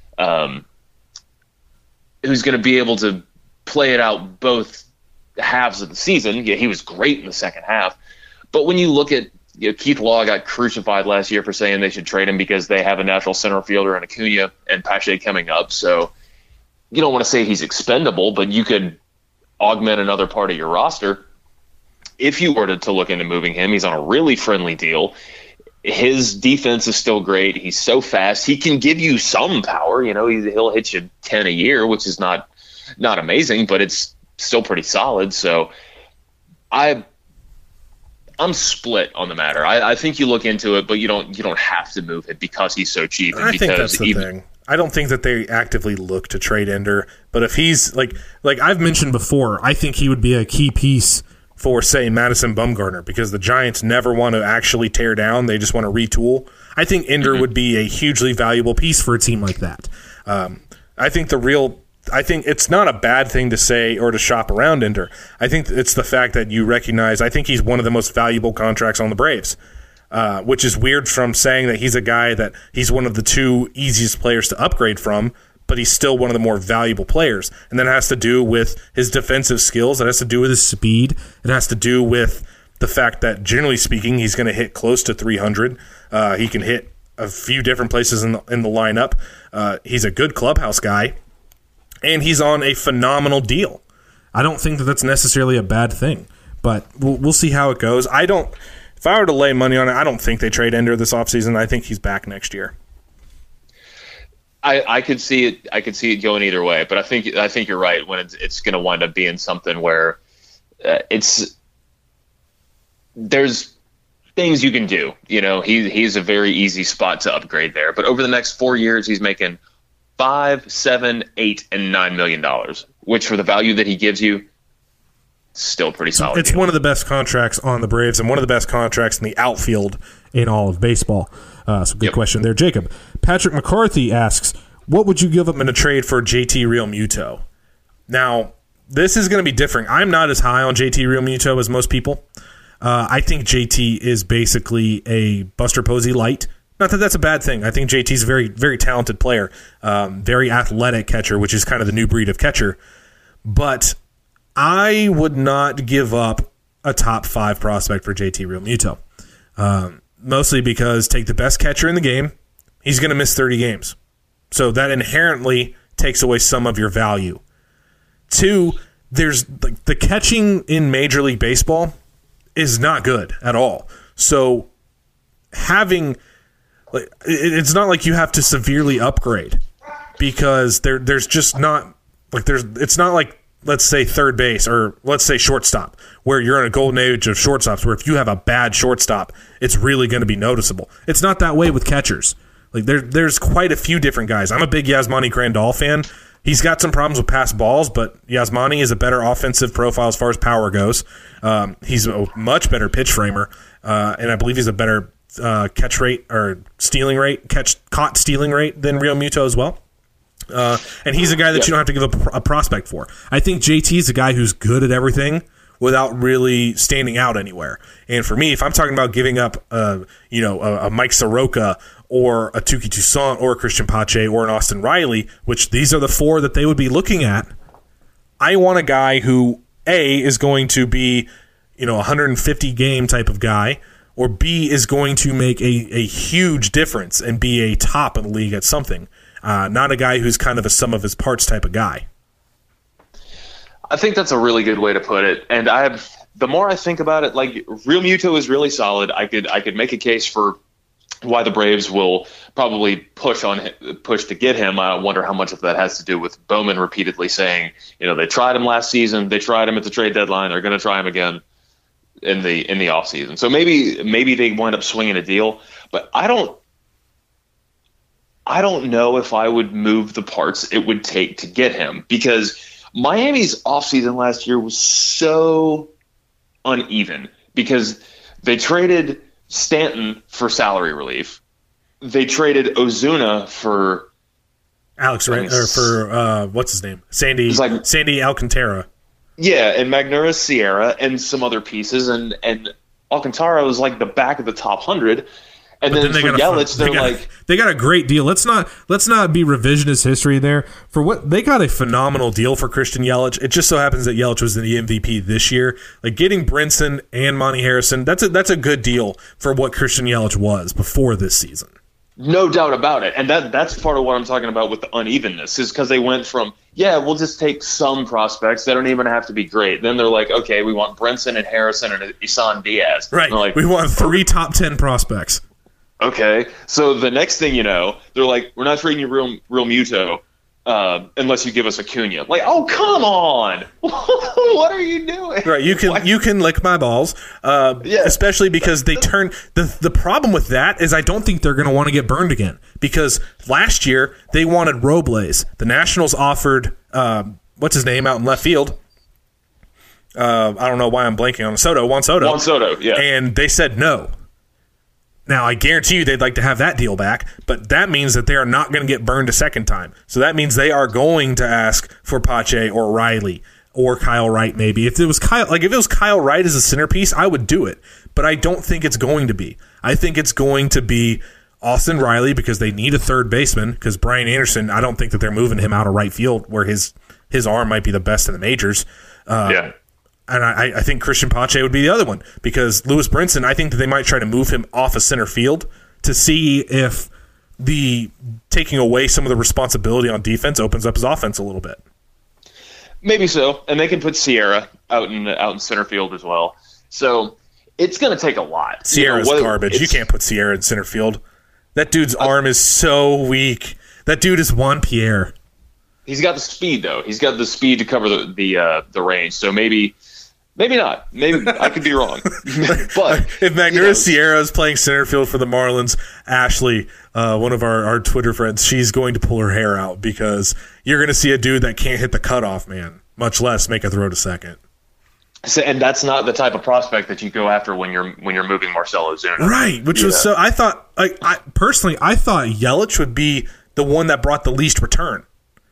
be able to play it out both halves of the season. Yeah, he was great in the second half, but when you look at Keith Law got crucified last year for saying they should trade him because they have a natural center fielder in Acuna and Pache coming up, so. You don't want to say he's expendable, but you could augment another part of your roster. If you were to look into moving him, he's on a really friendly deal. His defense is still great. He's so fast. He can give you some power. He'll hit you 10 a year, which is not amazing, but it's still pretty solid. So I'm split on the matter. I think you look into it, but you don't have to move it because he's so cheap. And I think that's the thing. I don't think that they actively look to trade Ender, but if he's like I've mentioned before, I think he would be a key piece for, say, Madison Bumgarner, because the Giants never want to actually tear down; they just want to retool. I think Ender would be a hugely valuable piece for a team like that. I think it's not a bad thing to say or to shop around Ender. I think it's the fact that you recognize. I think he's one of the most valuable contracts on the Braves. Which is weird from saying that he's a guy that he's one of the two easiest players to upgrade from, but he's still one of the more valuable players. And that has to do with his defensive skills. It has to do with his speed. It has to do with the fact that, generally speaking, he's going to hit close to 300. He can hit a few different places in the lineup. He's a good clubhouse guy, and he's on a phenomenal deal. I don't think that that's necessarily a bad thing, but we'll see how it goes. If I were to lay money on it, I don't think they trade Ender this offseason. I think he's back next year. I could see it. I could see it going either way, but I think you're right. When it's going to wind up being something where there's things you can do. He's a very easy spot to upgrade there. But over the next 4 years, he's making $5, $7, $8, and $9 million, which for the value that he gives you. Still pretty solid. It's one of the best contracts on the Braves and one of the best contracts in the outfield in all of baseball. So good question there, Jacob. Patrick McCarthy asks, what would you give up in a trade for JT Realmuto? Now, this is going to be different. I'm not as high on JT Realmuto as most people. I think JT is basically a Buster Posey light. Not that that's a bad thing. I think JT's a very, very talented player, very athletic catcher, which is kind of the new breed of catcher. But I would not give up a top 5 prospect for JT Realmuto. Mostly because take the best catcher in the game, he's going to miss 30 games. So that inherently takes away some of your value. 2, there's the catching in Major League Baseball is not good at all. So it's not like you have to severely upgrade, because there's just not it's not like, let's say, third base, or let's say shortstop, where you're in a golden age of shortstops, where if you have a bad shortstop, it's really going to be noticeable. It's not that way with catchers. There's quite a few different guys. I'm a big Yasmani Grandal fan. He's got some problems with pass balls, but Yasmani is a better offensive profile as far as power goes. He's a much better pitch framer, and I believe he's a better catch rate or stealing rate, caught stealing rate than Realmuto as well. And he's a guy that you don't have to give a prospect for. I think JT is a guy who's good at everything without really standing out anywhere. And for me, if I'm talking about giving up, a Mike Soroka or a Tuki Toussaint or a Christian Pache or an Austin Riley, which these are the four that they would be looking at. I want a guy who, A, is going to be, 150 game type of guy, or B, is going to make a huge difference and be a top in the league at something. Not a guy who's kind of a sum of his parts type of guy. I think that's a really good way to put it. And the more I think about it, like, Real Muto is really solid. I could make a case for why the Braves will probably push to get him. I wonder how much of that has to do with Bowman repeatedly saying, they tried him last season, they tried him at the trade deadline, they're going to try him again in the offseason. So maybe they wind up swinging a deal, but I don't know if I would move the parts it would take to get him, because Miami's offseason last year was so uneven because they traded Stanton for salary relief. They traded Ozuna for Alex, right? Or for what's his name? Sandy Alcantara. Yeah, and Magneuris Sierra and some other pieces, and Alcantara was like the back of the top 100. And then for Yelich, they got a great deal. Let's not be revisionist history there. For what they got a phenomenal deal for Christian Yelich. It just so happens that Yelich was in the MVP this year. Like, getting Brinson and Monty Harrison, that's a good deal for what Christian Yelich was before this season. No doubt about it. And that's part of what I'm talking about with the unevenness, is because they went from, we'll just take some prospects. They don't even have to be great. Then they're like, okay, we want Brinson and Harrison and Isan Diaz. Right. Like, we want 3 top 10 prospects. Okay, so the next thing you know, they're like, we're not trading you Real Muto unless you give us Acuna. Like, oh, come on! What are you doing? Right, you can lick my balls, especially because they turn the problem with that is I don't think they're going to want to get burned again, because last year they wanted Robles. The Nationals offered what's his name out in left field. I don't know why I'm blanking on Juan Soto, yeah, and they said no. Now, I guarantee you they'd like to have that deal back, but that means that they are not going to get burned a second time. So that means they are going to ask for Pache or Riley or Kyle Wright maybe. If it was Kyle Wright as a centerpiece, I would do it. But I don't think it's going to be. I think it's going to be Austin Riley, because they need a third baseman, because Brian Anderson, I don't think that they're moving him out of right field where his arm might be the best in the majors. And I think Christian Pache would be the other one, because Lewis Brinson, I think that they might try to move him off of center field to see if the taking away some of the responsibility on defense opens up his offense a little bit. Maybe so, and they can put Sierra out in center field as well. So it's going to take a lot. Sierra's garbage. You can't put Sierra in center field. That dude's arm is so weak. That dude is Juan Pierre. He's got the speed, though. He's got the speed to cover the range. So maybe not. Maybe I could be wrong. But if Magneuris Sierra is playing center field for the Marlins, Ashley, one of our Twitter friends, she's going to pull her hair out, because you're going to see a dude that can't hit the cutoff man, much less make a throw to second. So, and that's not the type of prospect that you go after when you're moving Marcell Ozuna. Right, which was so. I thought, I personally thought Yelich would be the one that brought the least return.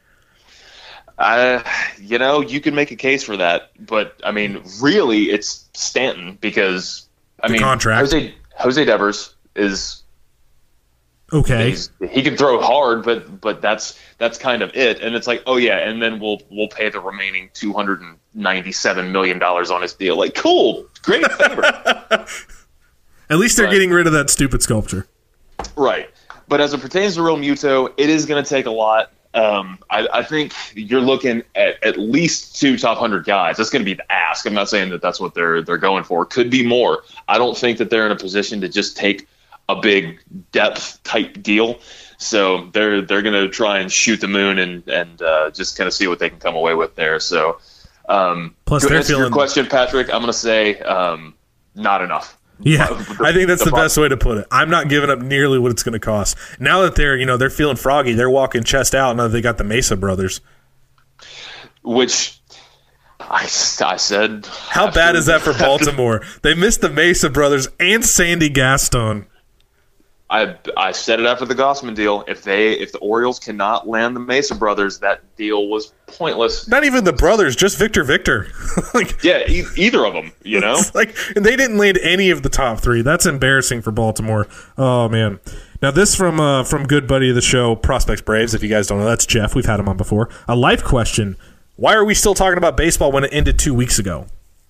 You can make a case for that, but I mean, really, it's Stanton, because contract. Jose Devers is okay. He can throw hard, but that's kind of it. And it's like, oh yeah, and then we'll pay the remaining $297 million on his deal. Like, cool, great favor. At least they're getting rid of that stupid sculpture, right? But as it pertains to Real Muto, it is going to take a lot. I think you're looking at least 2 top 100 guys. That's going to be the ask. I'm not saying that that's what they're going for. Could be more. I don't think that they're in a position to just take a big depth type deal. So they're going to try and shoot the moon and just kind of see what they can come away with there. So plus, to answer your question, Patrick, I'm going to say not enough. Yeah, I think that's the best way to put it. I'm not giving up nearly what it's going to cost. Now that they're feeling froggy, they're walking chest out now that they got the Mesa brothers. Which I said. How bad is that for Baltimore? They missed the Mesa brothers and Sandy Gaston. I said it after the Gossman deal. If the Orioles cannot land the Mesa brothers, that deal was pointless. Not even the brothers, just Victor. Either of them. And they didn't land any of the top 3. That's embarrassing for Baltimore. Oh man. Now, this from good buddy of the show, Prospects Braves. If you guys don't know, that's Jeff. We've had him on before. A life question. Why are we still talking about baseball when it ended 2 weeks ago?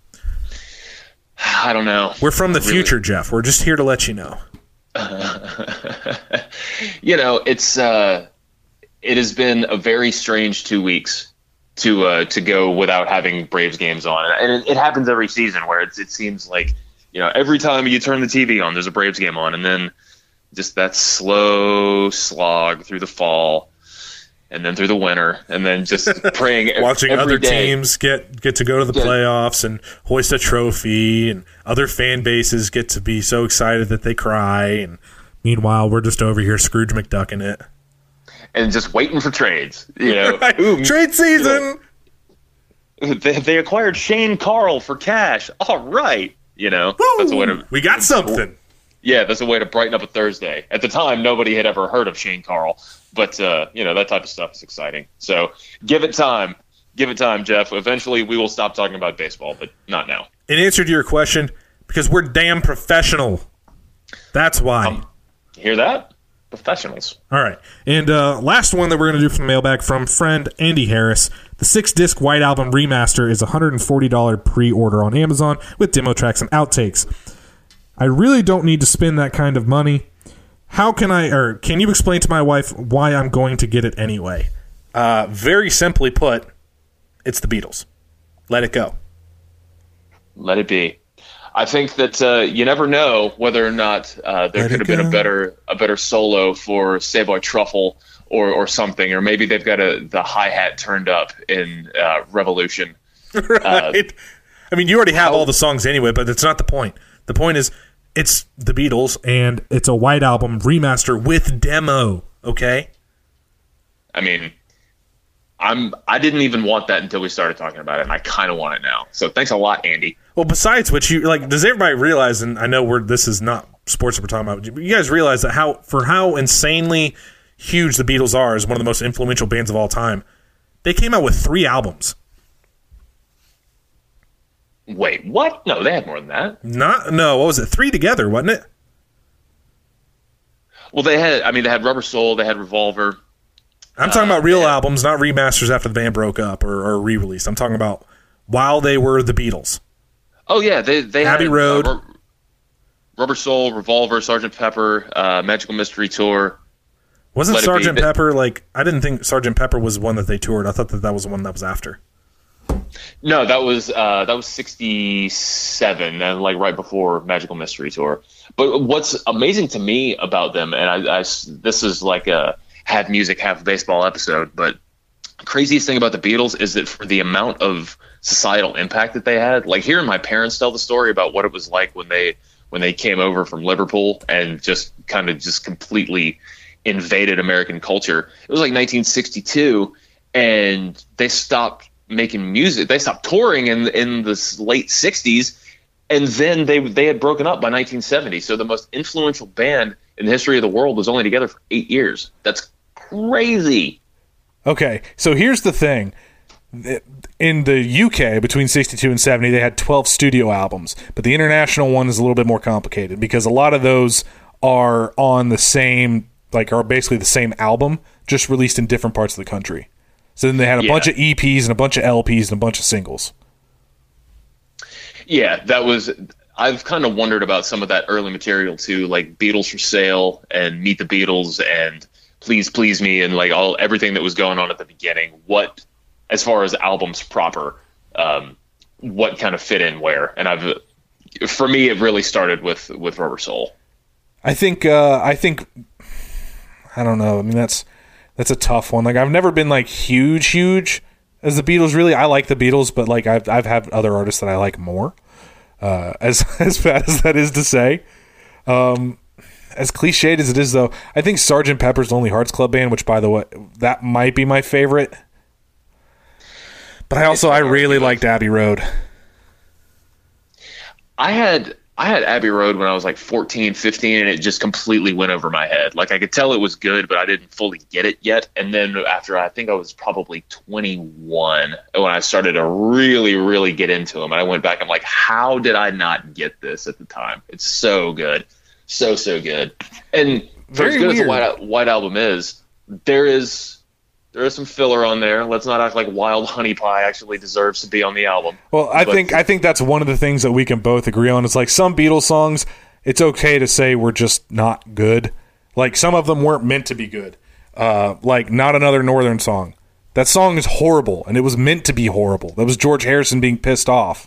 I don't know. We're from the future, Jeff. We're just here to let you know. It has been a very strange 2 weeks to go without having Braves games on, and it happens every season where it seems like every time you turn the TV on, there's a Braves game on, and then just that slow slog through the fall, and then through the winter, and then just praying watching every other day. teams get to go to the playoffs and hoist a trophy, and other fan bases get to be so excited that they cry, and meanwhile we're just over here Scrooge McDucking it and just waiting for trades. Right. Trade season. They acquired Shane Carl for cash. All right, that's a way to. We got something. Yeah, that's a way to brighten up a Thursday. At the time, nobody had ever heard of Shane Carl, but that type of stuff is exciting. So give it time. Give it time, Jeff. Eventually, we will stop talking about baseball, but not now. In answer to your question, because we're damn professional. That's why. Hear that? Professionals. All right. And last one that we're going to do from the mailbag from friend Andy Harris. The 6-disc White Album remaster is $140 pre-order on Amazon with demo tracks and outtakes. I really don't need to spend that kind of money. Can you explain to my wife why I'm going to get it anyway? Very simply put, it's the Beatles. Let it go. Let it be. I think that you never know whether or not there could have been a better solo for Savoy Truffle or something, or maybe they've got the hi-hat turned up in Revolution. Right. I mean, you already have all the songs anyway, but that's not the point. The point is, it's the Beatles, and it's a White Album remaster with demo, okay? I mean, I didn't even want that until we started talking about it, and I kind of want it now. So thanks a lot, Andy. Well, besides which, does everybody realize, and I know this is not sports that we're talking about, but you guys realize that how insanely huge the Beatles are as one of the most influential bands of all time, they came out with 3 albums. Wait, what? No, they had more than that. What was it? 3 together, wasn't it? Well, they had Rubber Soul, they had Revolver. I'm talking about real albums, not remasters after the band broke up or re-released. I'm talking about while they were the Beatles. Oh, yeah. They Abbey had Road. Rubber Soul, Revolver, Sgt. Pepper, Magical Mystery Tour. Wasn't Sgt. Pepper, I didn't think Sgt. Pepper was one that they toured. I thought that was the one that was after. No, that was 67, and right before Magical Mystery Tour. But what's amazing to me about them, and this is like a have music, have baseball episode, but craziest thing about the Beatles is that for the amount of societal impact that they had, hearing my parents tell the story about what it was like when they came over from Liverpool and just completely invaded American culture. It was 1962, and they stopped making music. They stopped touring in the late 60s, and then they had broken up by 1970. So the most influential band in the history of the world was only together for 8 years. That's crazy. Okay, so here's the thing. In the UK, between 62 and 70, they had 12 studio albums, but the international one is a little bit more complicated because a lot of those are on the same, are basically the same album, just released in different parts of the country. So then they had a bunch of EPs and a bunch of LPs and a bunch of singles. Yeah, I've kind of wondered about some of that early material too, like Beatles for Sale and Meet the Beatles and Please Please Me and everything that was going on at the beginning. What, as far as albums proper, what kind of fit in where? And for me, it really started with Rubber Soul. I think I don't know. I mean, that's a tough one. I've never been huge as the Beatles. Really, I like the Beatles, but I've had other artists that I like more. As bad as that is to say, as cliched as it is, though, I think Sgt. Pepper's Lonely Hearts Club Band, which by the way, that might be my favorite. But I really liked Abbey Road. I had Abbey Road when I was 14, 15, and it just completely went over my head. I could tell it was good, but I didn't fully get it yet. And then after, I think I was probably 21 when I started to really, really get into them. And I went back, I'm like, how did I not get this at the time? It's so good. So good. And for as Very good weird. as the White Album is, there is some filler on there. Let's not act like Wild Honey Pie actually deserves to be on the album. Well, I think that's one of the things that we can both agree on. It's like some Beatles songs, it's okay to say were just not good. Like some of them weren't meant to be good. Like Not Another Northern Song. That song is horrible, and it was meant to be horrible. That was George Harrison being pissed off.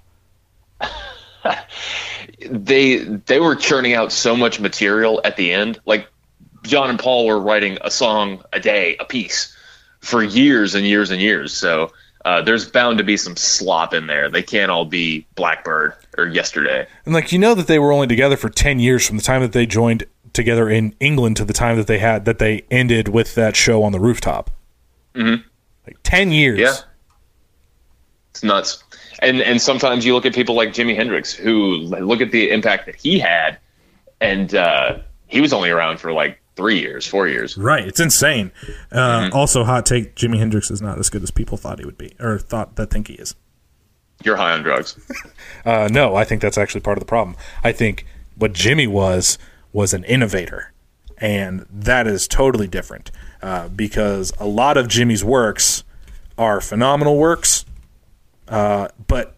They were churning out so much material at the end. Like John and Paul were writing a song a day, a piece, for years and years and years. So there's bound to be some slop in there. They can't all be Blackbird or Yesterday. And like that they were only together for 10 years from the time that they joined together in England to the time that they ended with that show on the rooftop. Mm-hmm. Like 10 years. Yeah. It's nuts. And sometimes you look at people like Jimi Hendrix, who look at the impact that he had, and he was only around for like 3 years, 4 years. Right. It's insane. Also, hot take, Jimi Hendrix is not as good as people thought he would be, or think he is. You're high on drugs. No, I think that's actually part of the problem. I think what Jimmy was an innovator, and that is totally different because a lot of Jimmy's works are phenomenal works, but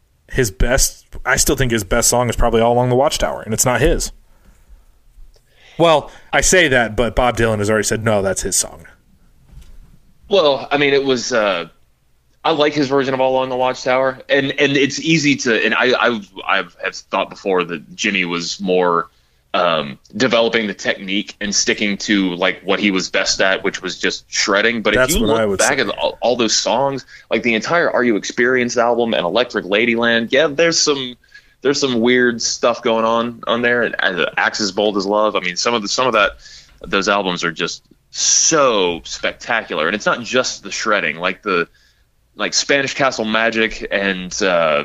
I still think his best song is probably All Along the Watchtower, and it's not his. Well, I say that, but Bob Dylan has already said, no, that's his song. Well, I mean, it was... I like his version of All Along the Watchtower, and it's easy to... And I have thought before that Jimmy was more developing the technique and sticking to like what he was best at, which was just shredding. But That's if you what I look would back say. at all those songs, like the entire Are You Experienced album and Electric Ladyland, yeah, there's some weird stuff going on there. And Axis Bold as Love. I mean, some of those albums are just so spectacular, and it's not just the shredding, like Spanish Castle Magic and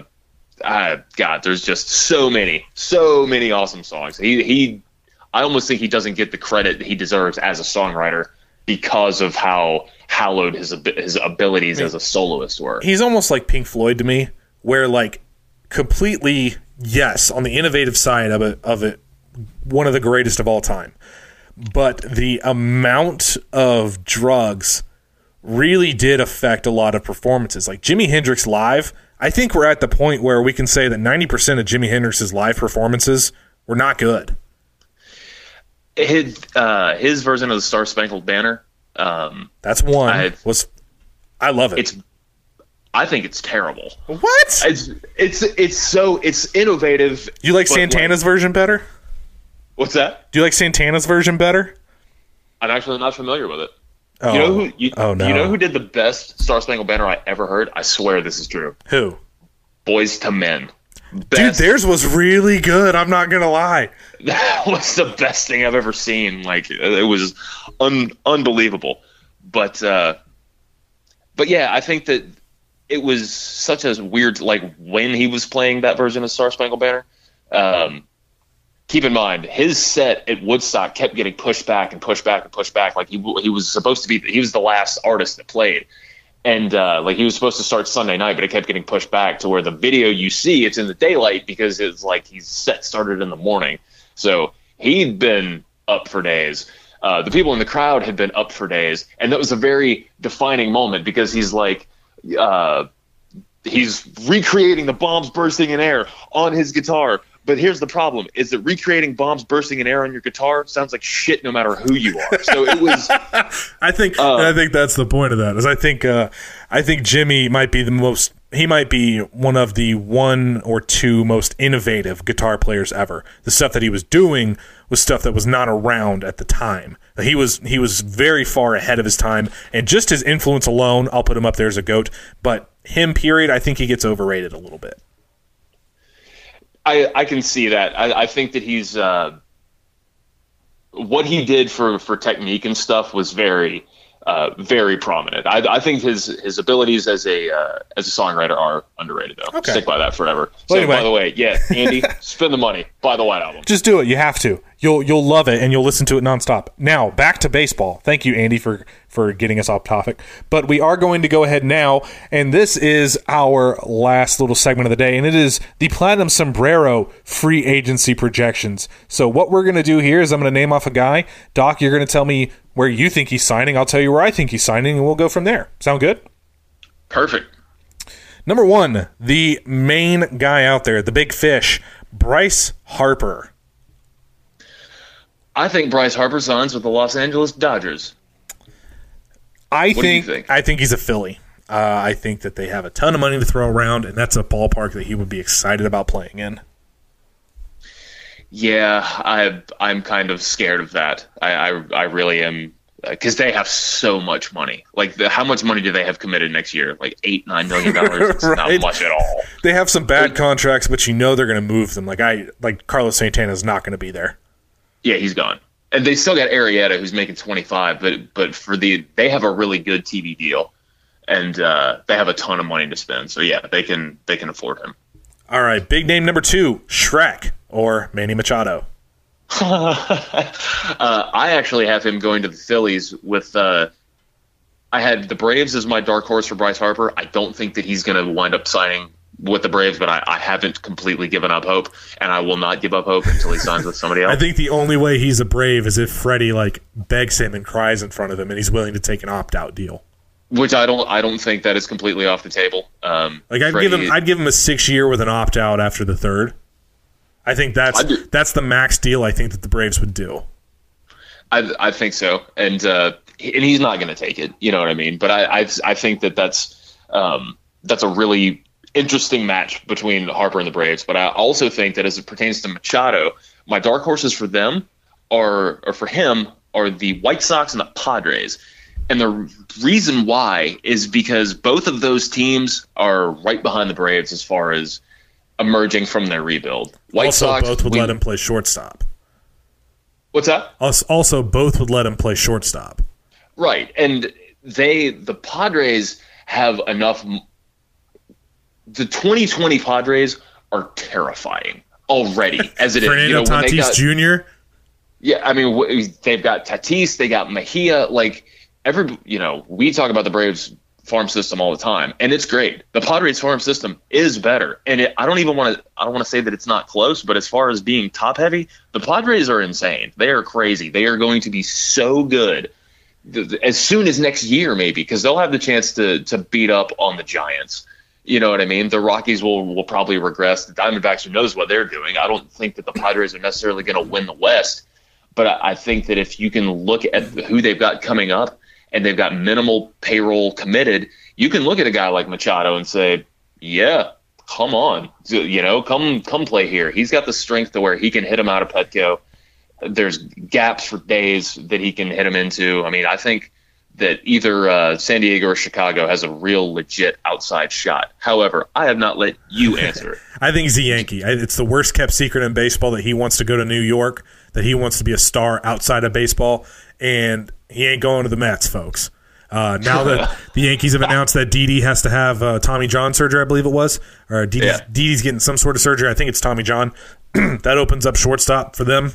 God, there's just so many awesome songs. I almost think he doesn't get the credit that he deserves as a songwriter because of how hallowed his abilities as a soloist were. He's almost like Pink Floyd to me, where like completely, yes, on the innovative side of it, one of the greatest of all time. But the amount of drugs really did affect a lot of performances. Like Jimi Hendrix live, I think we're at the point where we can say that 90% of Jimi Hendrix's live performances were not good. His version of the Star Spangled Banner. That's one. I love it. I think it's terrible. What? It's innovative. You like Santana's version better? What's that? Do you like Santana's version better? I'm actually not familiar with it. Oh. You know who did the best Star Spangled Banner I ever heard? I swear this is true. Who? Boyz II Men. Dude, theirs was really good. I'm not gonna lie. That was the best thing I've ever seen. Like it was unbelievable. But yeah, I think that it was such a weird, like when he was playing that version of Star Spangled Banner. Keep in mind, his set at Woodstock kept getting pushed back and pushed back and pushed back. Like he was supposed to be, he was the last artist that played. And like he was supposed to start Sunday night, but it kept getting pushed back to where the video you see, it's in the daylight because it's like his set started in the morning. So he'd been up for days. The people in the crowd had been up for days. And that was a very defining moment because he's like, he's recreating the bombs bursting in air on his guitar. But here's the problem, is that recreating bombs bursting in air on your guitar sounds like shit no matter who you are. So it was... I think that's the point of that, is I think Jimmy might be one of the one or two most innovative guitar players ever. The stuff that he was doing was stuff that was not around at the time. He was very far ahead of his time, and just his influence alone, I'll put him up there as a GOAT. But him, period, I think he gets overrated a little bit. I can see that. I think that he's what he did for technique and stuff was very very prominent. I think his abilities as a songwriter are underrated, though. Okay. Stick by that forever. Well, so, anyway. by the way, yeah, Andy, spend the money, buy the White Album. Just do it. You have to. You'll love it, and you'll listen to it nonstop. Now, back to baseball. Thank you, Andy, for getting us off topic. But we are going to go ahead now, and this is our last little segment of the day, and it is the Platinum Sombrero free agency projections. So what we're going to do here is I'm going to name off a guy. Doc, you're going to tell me where you think he's signing. I'll tell you where I think he's signing, and we'll go from there. Sound good? Perfect. Number 1, the main guy out there, the big fish, Bryce Harper. I think Bryce Harper signs with the Los Angeles Dodgers. I What do you think? think he's a Philly. I think that they have a ton of money to throw around, and that's a ballpark that he would be excited about playing in. Yeah, I'm kind of scared of that. I really am, because they have so much money. Like, how much money do they have committed next year? Like $8-9 million. It's Right. not much at all. They have some bad contracts, but you know they're going to move them. Like Carlos Santana is not going to be there. Yeah, he's gone. And they still got Arrieta, who's making 25, but they have a really good TV deal, and they have a ton of money to spend. So yeah, they can afford him. All right, big name number 2, Shrek or Manny Machado. I actually have him going to the Phillies with. I had the Braves as my dark horse for Bryce Harper. I don't think that he's going to wind up signing with the Braves, but I haven't completely given up hope, and I will not give up hope until he signs with somebody else. I think the only way he's a Brave is if Freddie begs him and cries in front of him, and he's willing to take an opt-out deal. Which I don't think that is completely off the table. I'd give him a 6-year with an opt-out after the 3rd. I think that's the max deal I think that the Braves would do. I think so, and he's not going to take it. You know what I mean? But I think that's a really interesting match between Harper and the Braves. But I also think that as it pertains to Machado, my dark horses for them or for him are the White Sox and the Padres. And the reason why is because both of those teams are right behind the Braves as far as emerging from their rebuild. White Sox both would let him play shortstop. What's that? Also, both would let him play shortstop. Right. And the Padres have enough. The 2020 Padres are terrifying already, as it is. Fernando Tatis Jr.? Yeah, I mean, they've got Tatis, they got Mejia. We talk about the Braves farm system all the time, and it's great. The Padres farm system is better, and I don't want to say that it's not close, but as far as being top heavy, the Padres are insane. They are crazy. They are going to be so good as soon as next year, maybe, because they'll have the chance to beat up on the Giants. You know what I mean? The Rockies will probably regress. The Diamondbacks, who knows what they're doing. I don't think that the Padres are necessarily going to win the West, but I think that if you can look at who they've got coming up, and they've got minimal payroll committed, you can look at a guy like Machado and say, yeah, come on, come play here. He's got the strength to where he can hit him out of Petco. There's gaps for days that he can hit him into. I mean, I think that either San Diego or Chicago has a real legit outside shot. However, I have not let you answer it. I think he's a Yankee. It's the worst kept secret in baseball that he wants to go to New York, that he wants to be a star outside of baseball, and he ain't going to the Mets, folks. Now that the Yankees have announced that Didi has to have Tommy John surgery, I believe it was, or Didi's getting some sort of surgery. I think it's Tommy John. That opens up shortstop for them.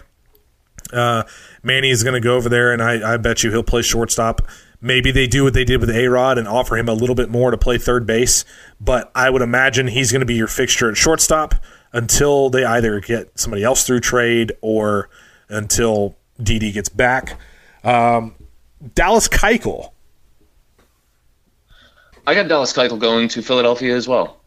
Manny is going to go over there, and I bet you he'll play shortstop. Maybe they do what they did with A-Rod and offer him a little bit more to play third base, but I would imagine he's going to be your fixture at shortstop until they either get somebody else through trade or until Didi gets back. Dallas Keuchel. I got Dallas Keuchel going to Philadelphia as well.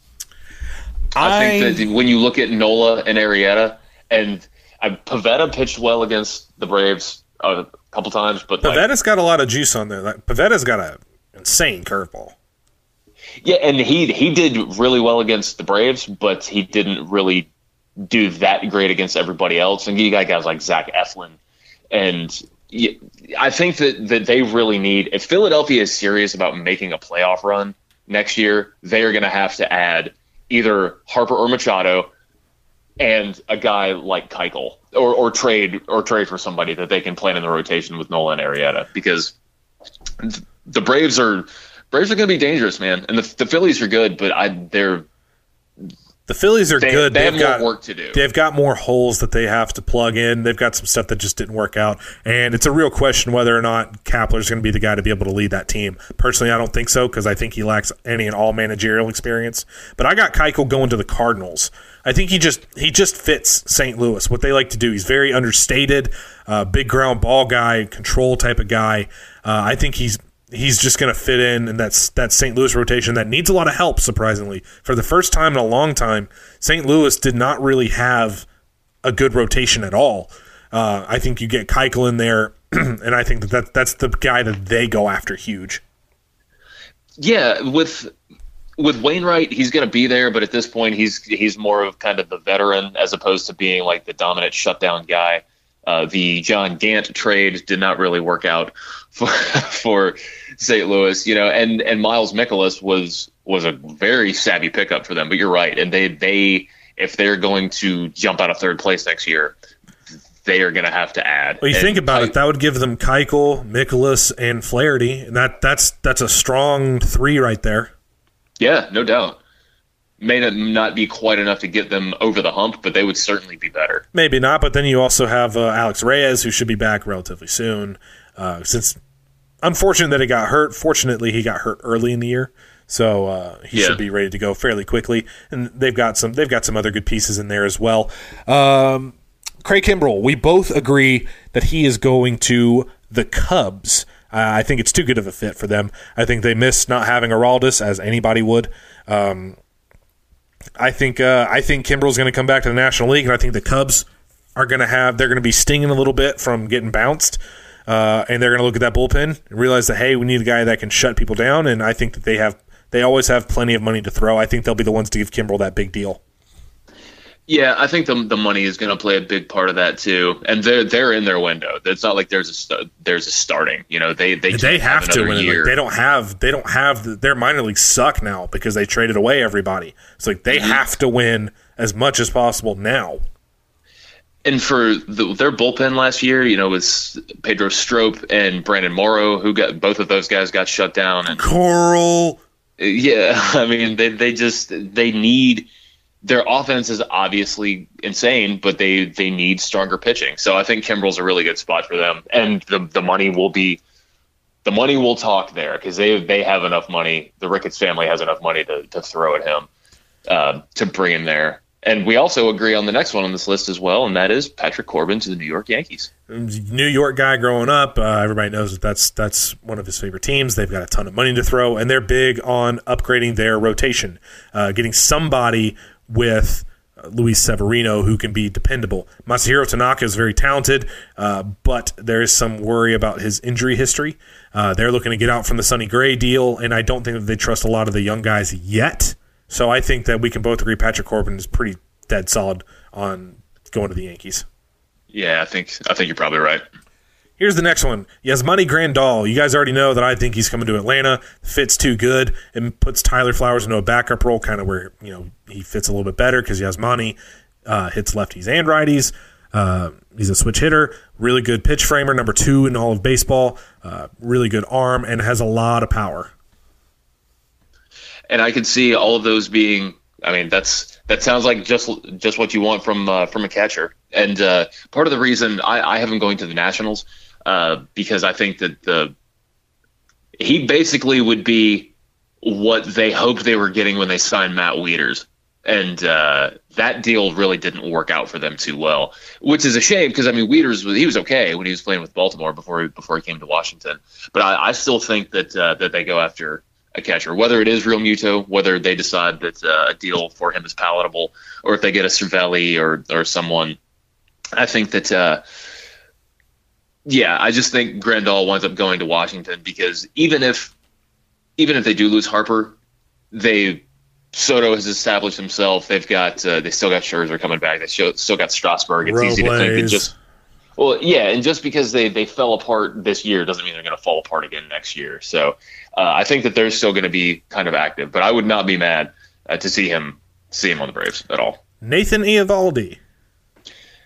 I think that when you look at Nola and Arrieta, and Pivetta pitched well against the Braves a couple times, but Pavetta's got a lot of juice on there. Pavetta's got an insane curveball. Yeah, and he did really well against the Braves, but he didn't really do that great against everybody else. And you got guys like Zach Eflin, and I think that they really need, if Philadelphia is serious about making a playoff run next year, they are going to have to add either Harper or Machado and a guy like Keuchel, or trade for somebody that they can plan in the rotation with Nola and Arrieta, because the Braves are going to be dangerous, man. And the Phillies are good, but the Phillies are good. They have more work to do. They've got more holes that they have to plug in. They've got some stuff that just didn't work out. And it's a real question whether or not Kapler's going to be the guy to be able to lead that team. Personally, I don't think so because I think he lacks any and all managerial experience. But I got Keuchel going to the Cardinals. I think he just fits St. Louis, what they like to do. He's very understated, big ground ball guy, control type of guy. I think he's just going to fit in, and that St. Louis rotation that needs a lot of help, surprisingly. For the first time in a long time, St. Louis did not really have a good rotation at all. I think you get Keuchel in there, and I think that's the guy that they go after huge. Yeah, with Wainwright, he's going to be there, but at this point, he's more of kind of the veteran as opposed to being like the dominant shutdown guy. The John Gant trade did not really work out for St. Louis, and Miles Mikolas was a very savvy pickup for them. But you're right, and they if they're going to jump out of third place next year, they are going to have to add. Well, you think about it, that would give them Keuchel, Mikolas, and Flaherty, and that's a strong three right there. Yeah, no doubt. May not be quite enough to get them over the hump, but they would certainly be better. Maybe not, but then you also have Alex Reyes, who should be back relatively soon. Since unfortunate that he got hurt, fortunately he got hurt early in the year, so he should be ready to go fairly quickly. And they've got some other good pieces in there as well. Craig Kimbrell, we both agree that he is going to the Cubs. I think it's too good of a fit for them. I think they miss not having Aroldis, as anybody would. I think Kimbrell's going to come back to the National League, and I think the Cubs they're going to be stinging a little bit from getting bounced, and they're going to look at that bullpen and realize that, hey, we need a guy that can shut people down, and I think that they always have plenty of money to throw. I think they'll be the ones to give Kimbrell that big deal. Yeah, I think the money is going to play a big part of that too, and they're in their window. It's not like there's a starting. They have to win. Like, they don't have their minor leagues suck now because they traded away everybody. It's like they have to win as much as possible now. And for their bullpen last year, was Pedro Strop and Brandon Morrow, who got both of those guys got shut down. And Coral. Yeah, I mean they need. Their offense is obviously insane, but they need stronger pitching. So I think Kimbrell's a really good spot for them, and the money will talk there because they have enough money. The Ricketts family has enough money to throw at him to bring him there. And we also agree on the next one on this list as well, and that is Patrick Corbin to the New York Yankees. New York guy growing up, everybody knows that's one of his favorite teams. They've got a ton of money to throw, and they're big on upgrading their rotation, getting somebody with Luis Severino who can be dependable. Masahiro Tanaka is very talented, but there is some worry about his injury history. They're looking to get out from the Sonny Gray deal, and I don't think that they trust a lot of the young guys yet. So I think that we can both agree Patrick Corbin is pretty dead solid on going to the Yankees. Yeah, I think you're probably right. Here's the next one. Yasmani Grandal. You guys already know that I think he's coming to Atlanta. Fits too good and puts Tyler Flowers into a backup role, kind of where he fits a little bit better because Yasmani hits lefties and righties. He's a switch hitter, really good pitch framer, number 2 in all of baseball, really good arm, and has a lot of power. And I could see all of those being. I mean, that sounds like just what you want from a catcher. And part of the reason I have him going to the Nationals because I think that he basically would be what they hoped they were getting when they signed Matt Wieters. And that deal really didn't work out for them too well, which is a shame because, I mean, Wieters, he was okay when he was playing with Baltimore before he came to Washington. But I still think that they go after a catcher, whether it is Real Muto, whether they decide that a deal for him is palatable, or if they get a Cervelli or someone. I think that, I just think Grandal winds up going to Washington because even if they do lose Harper, Soto has established himself. They still got Scherzer coming back. They still got Strasburg. It's easy to think that and just because they fell apart this year doesn't mean they're going to fall apart again next year. So I think that they're still going to be kind of active, but I would not be mad to see him on the Braves at all. Nathan Eovaldi.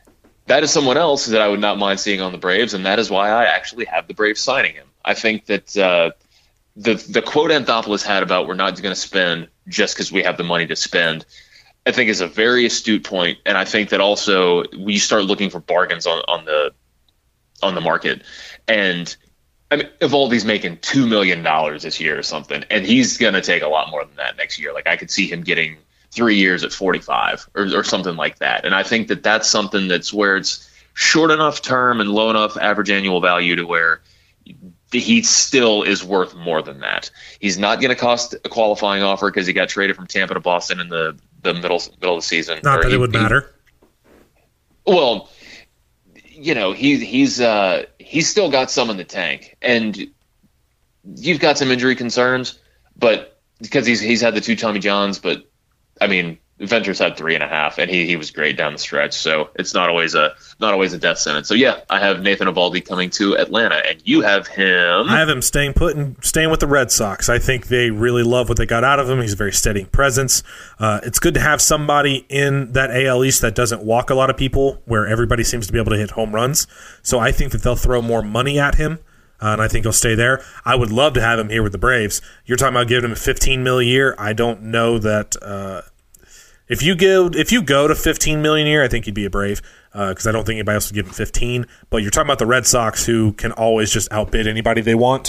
that is someone else that I would not mind seeing on the Braves, and that is why I actually have the Braves signing him. I think that the quote Anthopoulos had about we're not going to spend just because we have the money to spend, I think is a very astute point, and I think that also we start looking for bargains on the market. And I mean, Eovaldi's making $2 million this year or something, and he's going to take a lot more than that next year. Like I could see him getting 3 years at 45 or something like that. And I think that that's something that's where it's short enough term and low enough average annual value to where he still is worth more than that. He's not going to cost a qualifying offer because he got traded from Tampa to Boston in the middle of the season. Not that it would matter. Well, you know, he's still got some in the tank, and you've got some injury concerns, but because he's had the 2 Tommy Johns, but I mean, Venters had 3.5, and he was great down the stretch. So it's not always a death sentence. So yeah, I have Nathan Eovaldi coming to Atlanta, and you have him. I have him staying put and staying with the Red Sox. I think they really love what they got out of him. He's a very steady presence. It's good to have somebody in that AL East that doesn't walk a lot of people, where everybody seems to be able to hit home runs. So I think that they'll throw more money at him. And I think he'll stay there. I would love to have him here with the Braves. You're talking about giving him $15 million a year. I don't know that if you go to $15 million a year, I think he'd be a Brave because I don't think anybody else would give him 15. But you're talking about the Red Sox, who can always just outbid anybody they want.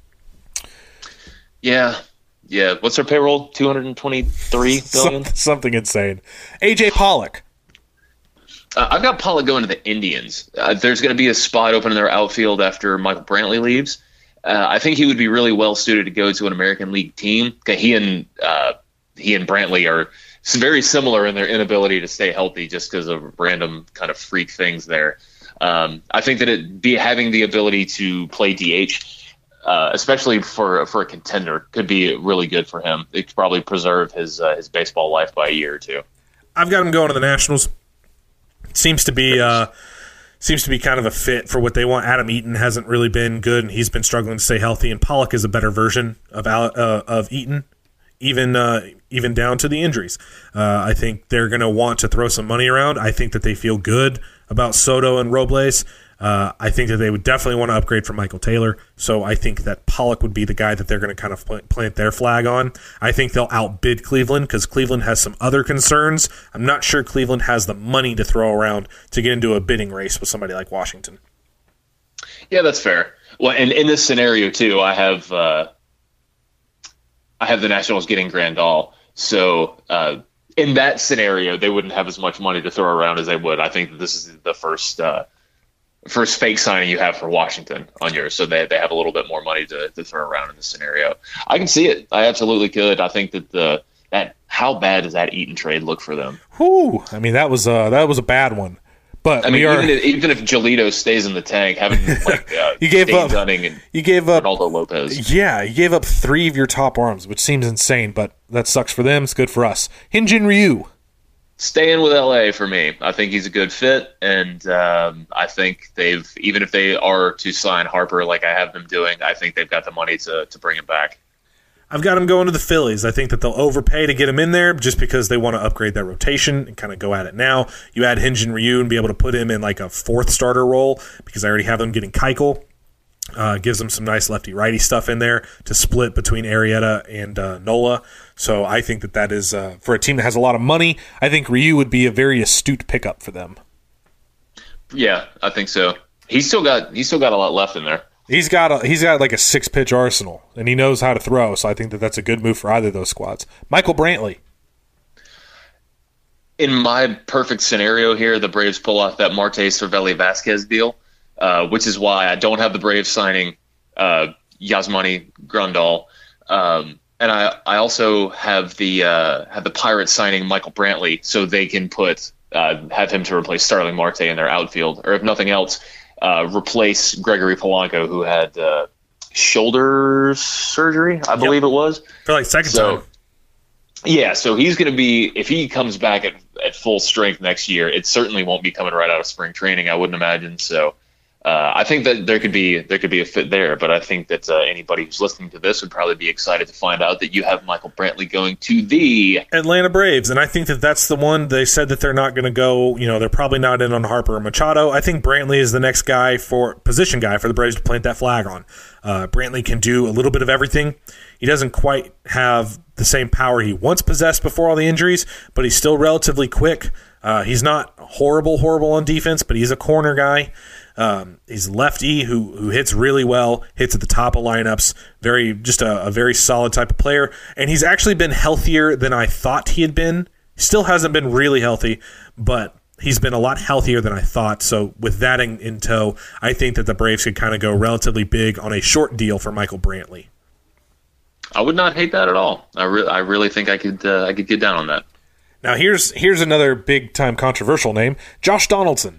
Yeah. What's their payroll? $223 million. Something insane. AJ Pollock. I've got Pollock going to the Indians. There's going to be a spot open in their outfield after Michael Brantley leaves. I think he would be really well suited to go to an American League team. He and Brantley are very similar in their inability to stay healthy just because of random kind of freak things there. I think that having the ability to play DH, especially for a contender, could be really good for him. It could probably preserve his baseball life by a year or two. I've got him going to the Nationals. Seems to be kind of a fit for what they want. Adam Eaton hasn't really been good, and he's been struggling to stay healthy. And Pollock is a better version of Eaton, even down to the injuries. I think they're going to want to throw some money around. I think that they feel good about Soto and Robles. I think that they would definitely want to upgrade from Michael Taylor. So I think that Pollock would be the guy that they're going to kind of plant their flag on. I think they'll outbid Cleveland because Cleveland has some other concerns. I'm not sure Cleveland has the money to throw around to get into a bidding race with somebody like Washington. Yeah, that's fair. Well, and in this scenario too, I have the Nationals getting Grandal. So in that scenario, they wouldn't have as much money to throw around as they would. I think that this is the first fake signing you have for Washington on yours, so they have a little bit more money to throw around in this scenario. I can see it. I absolutely could. I think that how bad does that Eaton trade look for them? Whew. I mean, that was a bad one. But I mean, even if Giolito stays in the tank, having like you gave Dave up Dunning and you gave up Ronaldo Lopez. Yeah, you gave up 3 of your top arms, which seems insane, but that sucks for them. It's good for us. Hyun-Jin Ryu. Staying with LA for me. I think he's a good fit, and I think even if they are to sign Harper like I have them doing, I think they've got the money to bring him back. I've got him going to the Phillies. I think that they'll overpay to get him in there just because they want to upgrade their rotation and kind of go at it now. You add Hyun-Jin Ryu and be able to put him in like a 4th starter role because I already have them getting Keuchel. Gives them some nice lefty-righty stuff in there to split between Arrieta and Nola. So I think that is, for a team that has a lot of money, I think Ryu would be a very astute pickup for them. Yeah, I think so. He's still got a lot left in there. He's got like a 6-pitch arsenal, and he knows how to throw, so I think that that's a good move for either of those squads. Michael Brantley. In my perfect scenario here, the Braves pull off that Marte Cervelli Vasquez deal, which is why I don't have the Braves signing Yasmani Grandal. And I also have the Pirates signing Michael Brantley so they can have him to replace Starling Marte in their outfield, or if nothing else, replace Gregory Polanco, who had shoulder surgery, I believe it was. For like second time. Yeah, so he's going to be, if he comes back at full strength next year, it certainly won't be coming right out of spring training, I wouldn't imagine. So I think that there could be a fit there, but I think that anybody who's listening to this would probably be excited to find out that you have Michael Brantley going to the Atlanta Braves, and I think that that's the one. They said that they're not going to go. They're probably not in on Harper or Machado. I think Brantley is the next position guy for the Braves to plant that flag on. Brantley can do a little bit of everything. He doesn't quite have the same power he once possessed before all the injuries, but he's still relatively quick. He's not horrible on defense, but he's a corner guy. He's lefty who hits really well, hits at the top of lineups, a very solid type of player, and he's actually been healthier than I thought he had been. Still hasn't been really healthy, but he's been a lot healthier than I thought. So with that in tow, I think that the Braves could kind of go relatively big on a short deal for Michael Brantley. I would not hate that at all. I really think I could get down on that. Now here's another big time controversial name, Josh Donaldson.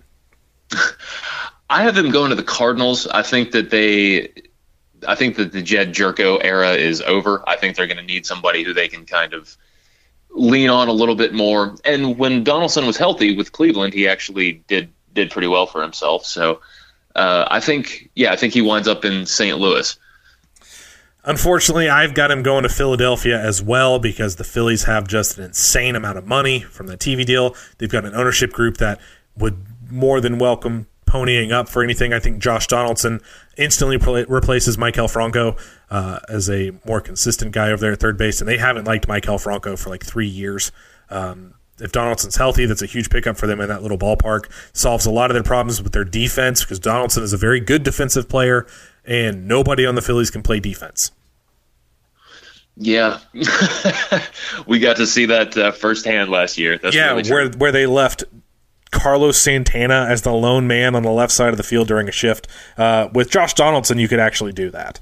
I have him going to the Cardinals. I think that the Jed Jerko era is over. I think they're going to need somebody who they can kind of lean on a little bit more. And when Donaldson was healthy with Cleveland, he actually did pretty well for himself. So I think he winds up in St. Louis. Unfortunately, I've got him going to Philadelphia as well because the Phillies have just an insane amount of money from the TV deal. They've got an ownership group that would more than welcome ponying up for anything. I think Josh Donaldson instantly replaces Maikel Franco as a more consistent guy over there at third base, and they haven't liked Maikel Franco for like 3 years. If Donaldson's healthy, that's a huge pickup for them in that little ballpark. Solves a lot of their problems with their defense because Donaldson is a very good defensive player, and nobody on the Phillies can play defense. Yeah, we got to see that firsthand last year. That's really where they left Carlos Santana as the lone man on the left side of the field during a shift. With Josh Donaldson, you could actually do that.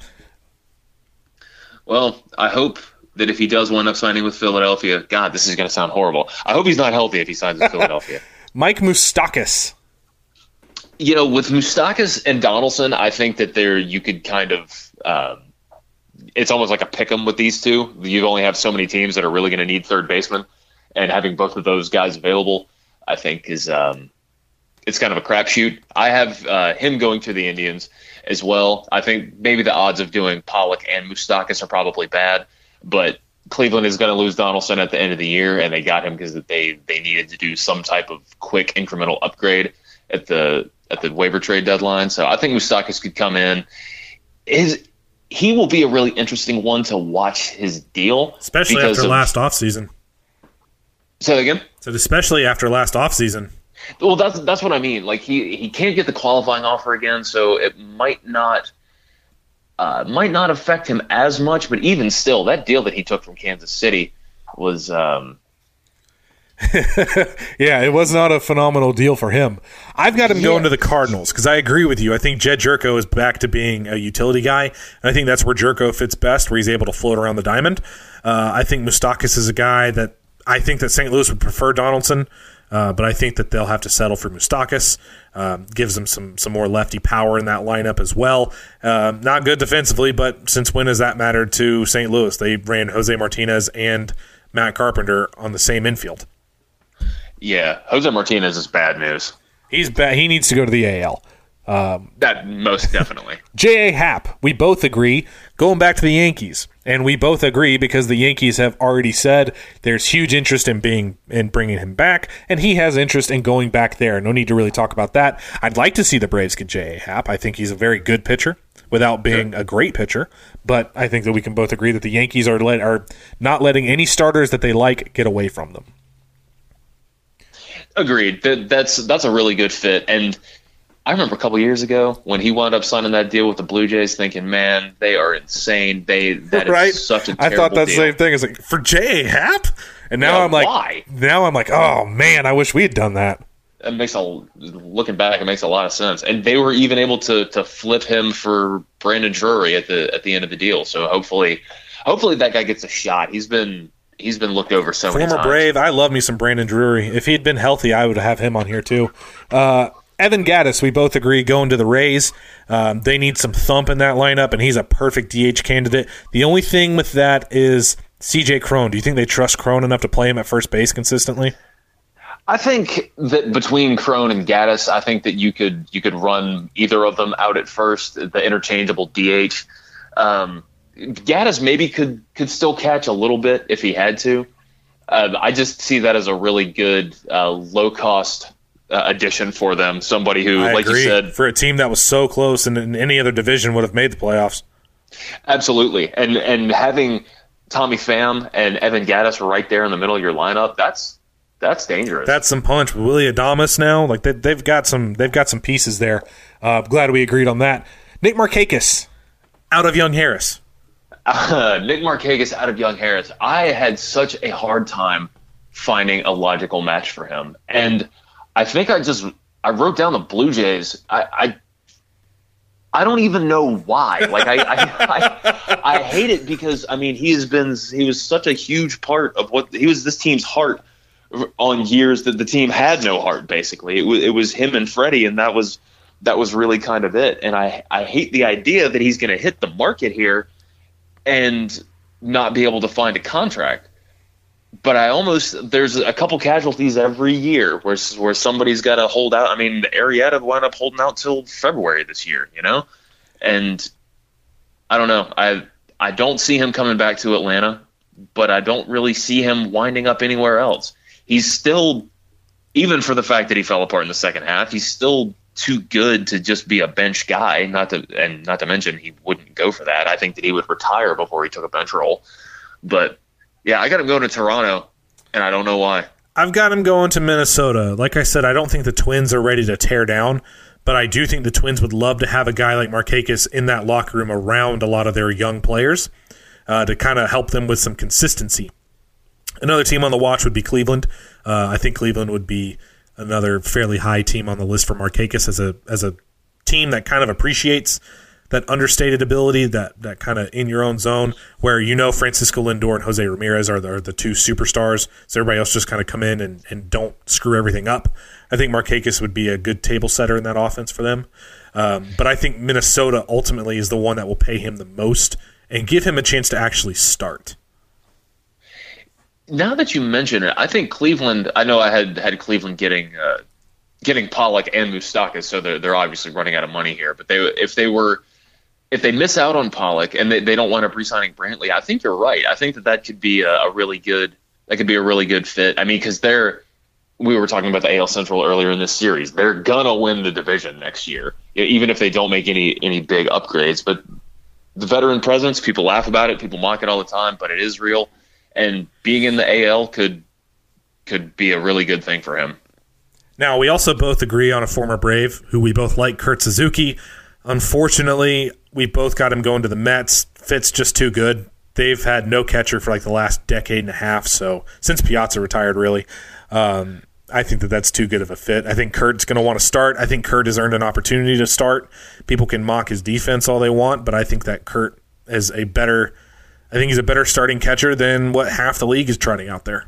Well, I hope that if he does wind up signing with Philadelphia, God, this is going to sound horrible. I hope he's not healthy if he signs with Philadelphia. Mike Moustakas. With Moustakas and Donaldson, I think that you could kind of it's almost like a pick 'em with these two. You only have so many teams that are really going to need third baseman, and having both of those guys available, I think is it's kind of a crapshoot. I have him going to the Indians as well. I think maybe the odds of doing Pollock and Moustakas are probably bad, but Cleveland is going to lose Donaldson at the end of the year, and they got him because they needed to do some type of quick incremental upgrade at the waiver trade deadline. So I think Moustakas could come in. He will be a really interesting one to watch his deal. Especially after last offseason. Say that again? So especially after last offseason. Well, that's what I mean. Like he can't get the qualifying offer again, so it might not affect him as much. But even still, that deal that he took from Kansas City was yeah, it was not a phenomenal deal for him. I've got him going to the Cardinals because I agree with you. I think Jed Jerko is back to being a utility guy, and I think that's where Jerko fits best, where he's able to float around the diamond. I think Moustakas is a guy that I think that St. Louis would prefer Donaldson, but I think that they'll have to settle for Moustakas. Gives them some more lefty power in that lineup as well. Not good defensively, but since when has that mattered to St. Louis? They ran Jose Martinez and Matt Carpenter on the same infield. Yeah, Jose Martinez is bad news. He's bad. He needs to go to the AL. That most definitely. J.A. Happ, we both agree, going back to the Yankees. And we both agree because the Yankees have already said there's huge interest in bringing him back, and he has interest in going back there. No need to really talk about that. I'd like to see the Braves get J.A. Happ. I think he's a very good pitcher without being a great pitcher. But I think that we can both agree that the Yankees are not letting any starters that they like get away from them. Agreed. That's a really good fit. And I remember a couple years ago when he wound up signing that deal with the Blue Jays, thinking, "Man, they are insane. That right? is such a terrible I thought that deal." Same thing. It's like for J.A. Happ, and now I'm like, why? Now I'm like, oh man, I wish we had done that. Looking back, it makes a lot of sense. And they were even able to flip him for Brandon Drury at the end of the deal. So hopefully that guy gets a shot. He's been looked over so many times. Former Brave. I love me some Brandon Drury. If he'd been healthy, I would have him on here too. Evan Gattis, we both agree, going to the Rays. They need some thump in that lineup, and he's a perfect DH candidate. The only thing with that is C.J. Cron. Do you think they trust Cron enough to play him at first base consistently? I think that between Crone and Gaddis, I think that you could run either of them out at first, the interchangeable DH. Gaddis maybe could still catch a little bit if he had to. I just see that as a really good low-cost addition for them. Somebody who, I like agree. you said, for a team that was so close and in any other division would have made the playoffs. Absolutely, and having Tommy Pham and Evan Gaddis right there in the middle of your lineup, that's dangerous. That's some punch. Willie Adames now, like they've got some pieces there. Glad we agreed on that. Nick Markakis out of Young Harris. Nick Markakis out of Young Harris. I had such a hard time finding a logical match for him, and I think I wrote down the Blue Jays. I don't even know why. Like I hate it because I mean he was such a huge part of he was this team's heart on years that the team had no heart. Basically, it was him and Freddie, and that was really kind of it. And I hate the idea that he's going to hit the market here and not be able to find a contract. But there's a couple casualties every year where somebody's got to hold out. I mean, Arrieta wound up holding out till February this year, and I don't know. I don't see him coming back to Atlanta, but I don't really see him winding up anywhere else. He's still, even for the fact that he fell apart in the second half, he's still too good to just be a bench guy. Not to mention he wouldn't go for that. I think that he would retire before he took a bench role. But yeah, I got him going to Toronto, and I don't know why. I've got him going to Minnesota. Like I said, I don't think the Twins are ready to tear down, but I do think the Twins would love to have a guy like Markakis in that locker room around a lot of their young players to kind of help them with some consistency. Another team on the watch would be Cleveland. I think Cleveland would be another fairly high team on the list for Markakis as a team that kind of appreciates that understated ability, that kind of in your own zone, where Francisco Lindor and Jose Ramirez are the two superstars, so everybody else just kind of come in and don't screw everything up. I think Markakis would be a good table setter in that offense for them. But I think Minnesota ultimately is the one that will pay him the most and give him a chance to actually start. Now that you mention it, I think Cleveland. I know I had Cleveland getting Pollock and Moustakas, so they're obviously running out of money here. But if they miss out on Pollock and they don't wind up re-signing Brantley, I think you're right. I think that could be a really good fit. I mean, because we were talking about the AL Central earlier in this series. They're gonna win the division next year, even if they don't make any big upgrades. But the veteran presence, people laugh about it, people mock it all the time, but it is real. And being in the AL could be a really good thing for him. Now, we also both agree on a former Brave who we both like, Kurt Suzuki. Unfortunately, we both got him going to the Mets. Fit's just too good. They've had no catcher for like the last decade and a half, so since Piazza retired, really. I think that's too good of a fit. I think Kurt's going to want to start. I think Kurt has earned an opportunity to start. People can mock his defense all they want, but I think that Kurt is he's a better starting catcher than what half the league is trotting out there.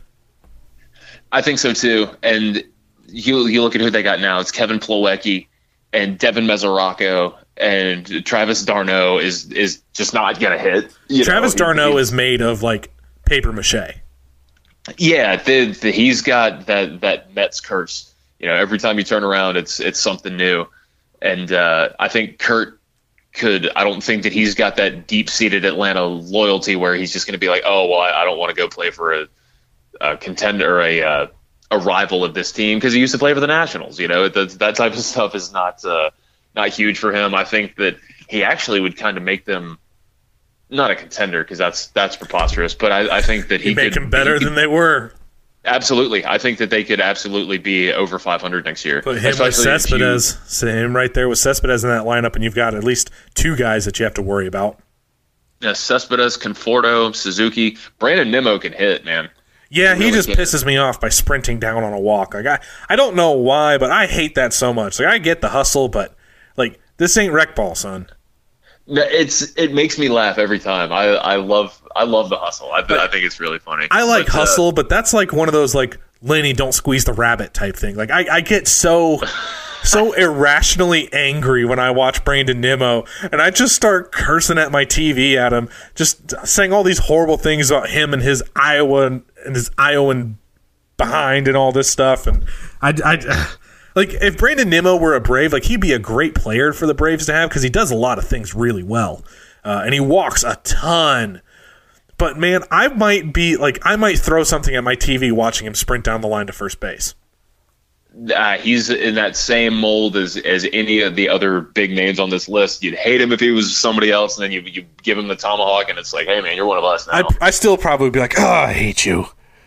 I think so too. And you look at who they got now. It's Kevin Plawecki and Devin Mesoraco, and Travis d'Arnaud is just not going to hit. Travis d'Arnaud is made of like paper mache. Yeah, he's got that Mets curse. Every time you turn around, it's something new. And I think Kurt I don't think that he's got that deep-seated Atlanta loyalty where he's just going to be like, oh, well, I don't want to go play for a contender or a rival of this team because he used to play for the Nationals. That type of stuff is not huge for him. I think that he actually would kind of make them not a contender because that's preposterous. But I think that he make them better than they were. Absolutely. I think that they could absolutely be over 500 next year. Put him with Cespedes. Him right there with Cespedes in that lineup, and you've got at least two guys that you have to worry about. Yeah, Cespedes, Conforto, Suzuki. Brandon Nimmo can hit, man. Yeah, he just pisses me off by sprinting down on a walk. Like I don't know why, but I hate that so much. Like I get the hustle, but like this ain't rec ball, son. No, it makes me laugh every time. I love the hustle. I think it's really funny. I like hustle, but that's like one of those like Lenny, don't squeeze the rabbit type thing. Like I get so irrationally angry when I watch Brandon Nimmo, and I just start cursing at my TV at him, just saying all these horrible things about him and his Iowan behind and all this stuff. And I like if Brandon Nimmo were a Brave, like he'd be a great player for the Braves to have because he does a lot of things really well, and he walks a ton. But man, I might throw something at my TV watching him sprint down the line to first base. He's in that same mold as any of the other big names on this list. You'd hate him if he was somebody else, and then you give him the tomahawk, and it's like, hey man, you're one of us now. I still probably be like, I hate you.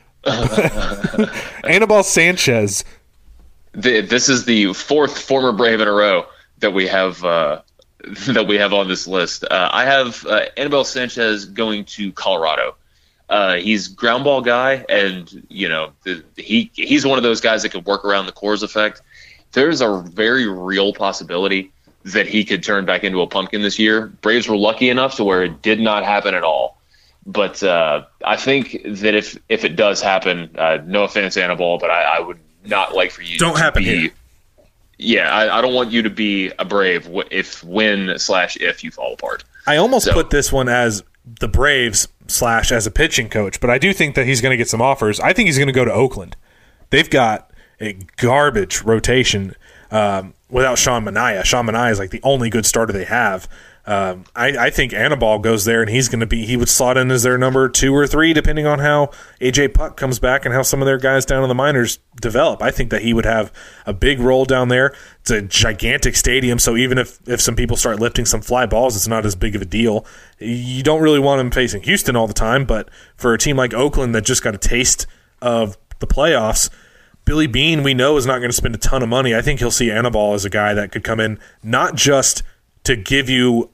Anibal Sanchez. This is the fourth former Brave in a row that we have on this list. I have Anibal Sanchez going to Colorado. He's ground ball guy, and he's one of those guys that could work around the Coors effect. There's a very real possibility that he could turn back into a pumpkin this year. Braves were lucky enough to where it did not happen at all. But I think that if it does happen, no offense, Anibal, but I would not like for you don't to happen be. Here. Yeah, I don't want you to be a Brave if you fall apart. I almost put this one as the Braves / as a pitching coach, but I do think that he's going to get some offers. I think he's going to go to Oakland. They've got a garbage rotation without Sean Manaea. Sean Manaea is like the only good starter they have. I think Anibal goes there, and he would slot in as their number 2 or 3, depending on how AJ Puck comes back and how some of their guys down in the minors develop. I think that he would have a big role down there. It's a gigantic stadium, so even if some people start lifting some fly balls, it's not as big of a deal. You don't really want him facing Houston all the time, but for a team like Oakland that just got a taste of the playoffs, Billy Beane, we know, is not going to spend a ton of money. I think he'll see Anibal as a guy that could come in not just to give you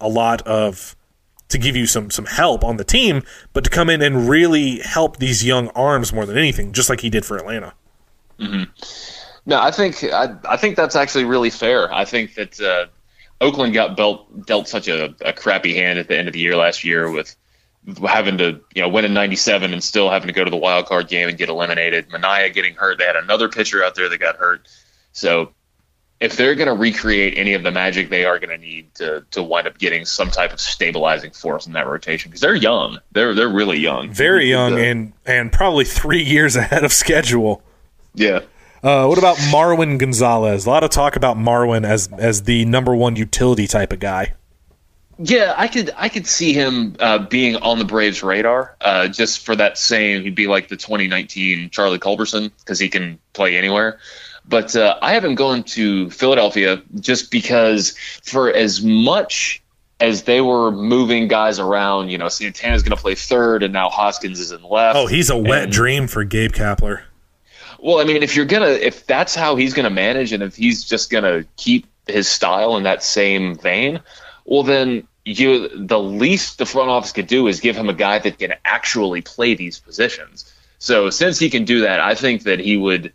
some help on the team, but to come in and really help these young arms more than anything, just like he did for Atlanta. Mm-hmm. No, I think that's actually really fair. I think that Oakland got dealt such a crappy hand at the end of the year last year with having to win in 97 and still having to go to the wild card game and get eliminated. Manaea getting hurt. They had another pitcher out there that got hurt. So if they're going to recreate any of the magic, they are going to need to wind up getting some type of stabilizing force in that rotation because they're young. They're really young. Very young and probably 3 years ahead of schedule. Yeah. What about Marwin Gonzalez? A lot of talk about Marwin as the number 1 utility type of guy. Yeah, I could see him being on the Braves' radar just for that same. He'd be like the 2019 Charlie Culberson because he can play anywhere. But I have him going to Philadelphia just because for as much as they were moving guys around, Santana's going to play third and now Hoskins is in left. Oh, he's a wet dream for Gabe Kapler. Well, I mean, if that's how he's going to manage and if he's just going to keep his style in that same vein, well, then the least the front office could do is give him a guy that can actually play these positions. So since he can do that, I think that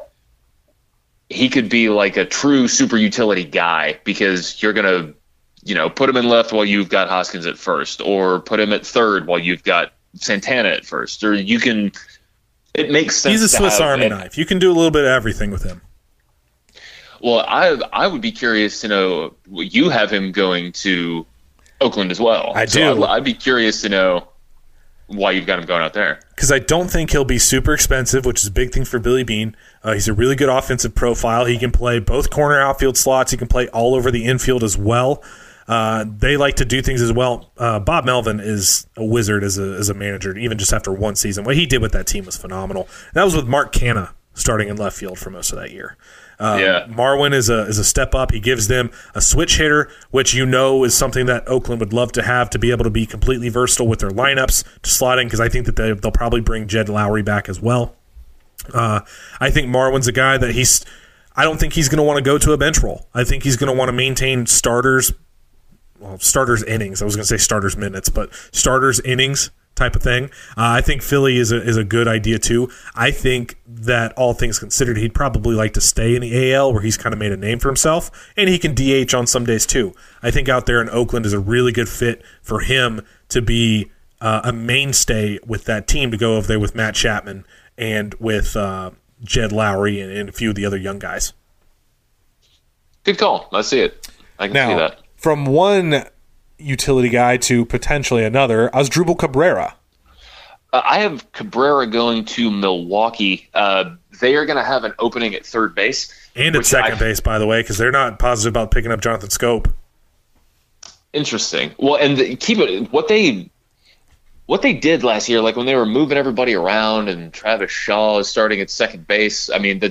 he could be like a true super utility guy because you're going to, put him in left while you've got Hoskins at first or put him at third while you've got Santana at first. Or it makes sense. He's a Swiss Army knife. You can do a little bit of everything with him. Well, I would be curious to know, you have him going to Oakland as well. I do. I'd be curious to know why you've got him going out there. Because I don't think he'll be super expensive, which is a big thing for Billy Beane. He's a really good offensive profile. He can play both corner outfield slots. He can play all over the infield as well. They like to do things as well. Bob Melvin is a wizard as a manager, even just after one season. What he did with that team was phenomenal. And that was with Mark Canha starting in left field for most of that year. Marwin is a step up. He gives them a switch hitter, which is something that Oakland would love to be able to be completely versatile with their lineups to slot in because I think that they'll probably bring Jed Lowry back as well. I think Marwin's a guy that I don't think he's going to want to go to a bench role. I think he's going to want to maintain starters innings. I was going to say starters minutes, but starters innings type of thing. I think Philly is a good idea too. I think that all things considered, he'd probably like to stay in the AL where he's kind of made a name for himself, and he can DH on some days too. I think out there in Oakland is a really good fit for him to be a mainstay with that team, to go over there with Matt Chapman and with Jed Lowry and a few of the other young guys. Good call. I see it. I can see that. From one utility guy to potentially another, Asdrubal Cabrera. I have Cabrera going to Milwaukee. They are going to have an opening at third base. And at second base, by the way, because they're not positive about picking up Jonathan Scope. Interesting. Well, and keep it what they did last year, like when they were moving everybody around and Travis Shaw is starting at second base. I mean,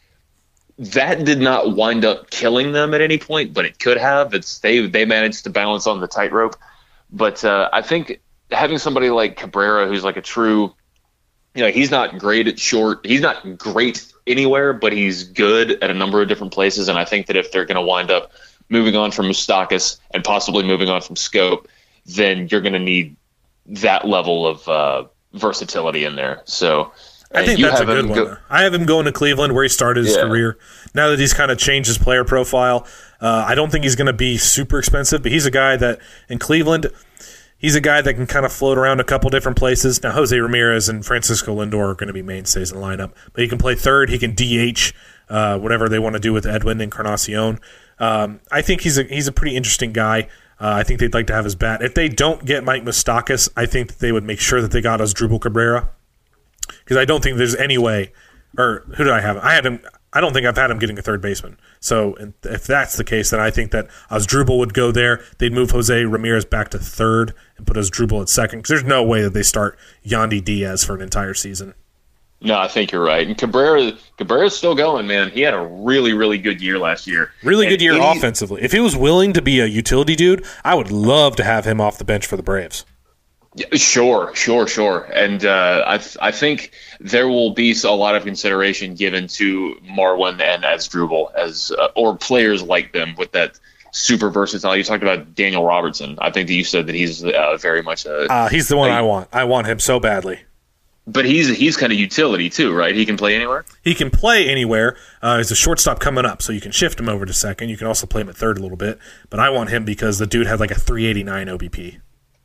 that did not wind up killing them at any point, but it could have. They managed to balance on the tightrope. But I think having somebody like Cabrera, who's like a true, he's not great at short. He's not great anywhere, but he's good at a number of different places. And I think that if they're going to wind up moving on from Moustakas and possibly moving on from Scope, then you're going to need that level of versatility in there. So I think that's a good one. I have him going to Cleveland, where he started his career. Now that he's kind of changed his player profile, I don't think he's going to be super expensive, but he's a guy that in Cleveland, he's a guy that can kind of float around a couple different places. Now, Jose Ramirez and Francisco Lindor are going to be mainstays in the lineup, but he can play third. He can DH, whatever they want to do with Edwin Encarnacion. I think he's a pretty interesting guy. I think they'd like to have his bat. If they don't get Mike Moustakas, I think that they would make sure that they got Asdrubal Cabrera, because I don't think there's any way. Or who did I have? I don't think I've had him getting a third baseman. So if that's the case, then I think that Asdrubal would go there. They'd move Jose Ramirez back to third and put Asdrubal at second, because there's no way that they start Yandy Diaz for an entire season. No, I think you're right. And Cabrera's still going, man. He had a really, really good year last year. Really good year offensively. If he was willing to be a utility dude, I would love to have him off the bench for the Braves. Yeah, sure. And I think there will be a lot of consideration given to Marwin and Asdrubal or players like them with that super versatile. You talked about Daniel Robertson. I think that you said that he's very much he's the one I want. I want him so badly. But he's kind of utility too, right? He can play anywhere? He can play anywhere. He's a shortstop coming up, so you can shift him over to second. You can also play him at third a little bit. But I want him because the dude had like a 389 OBP.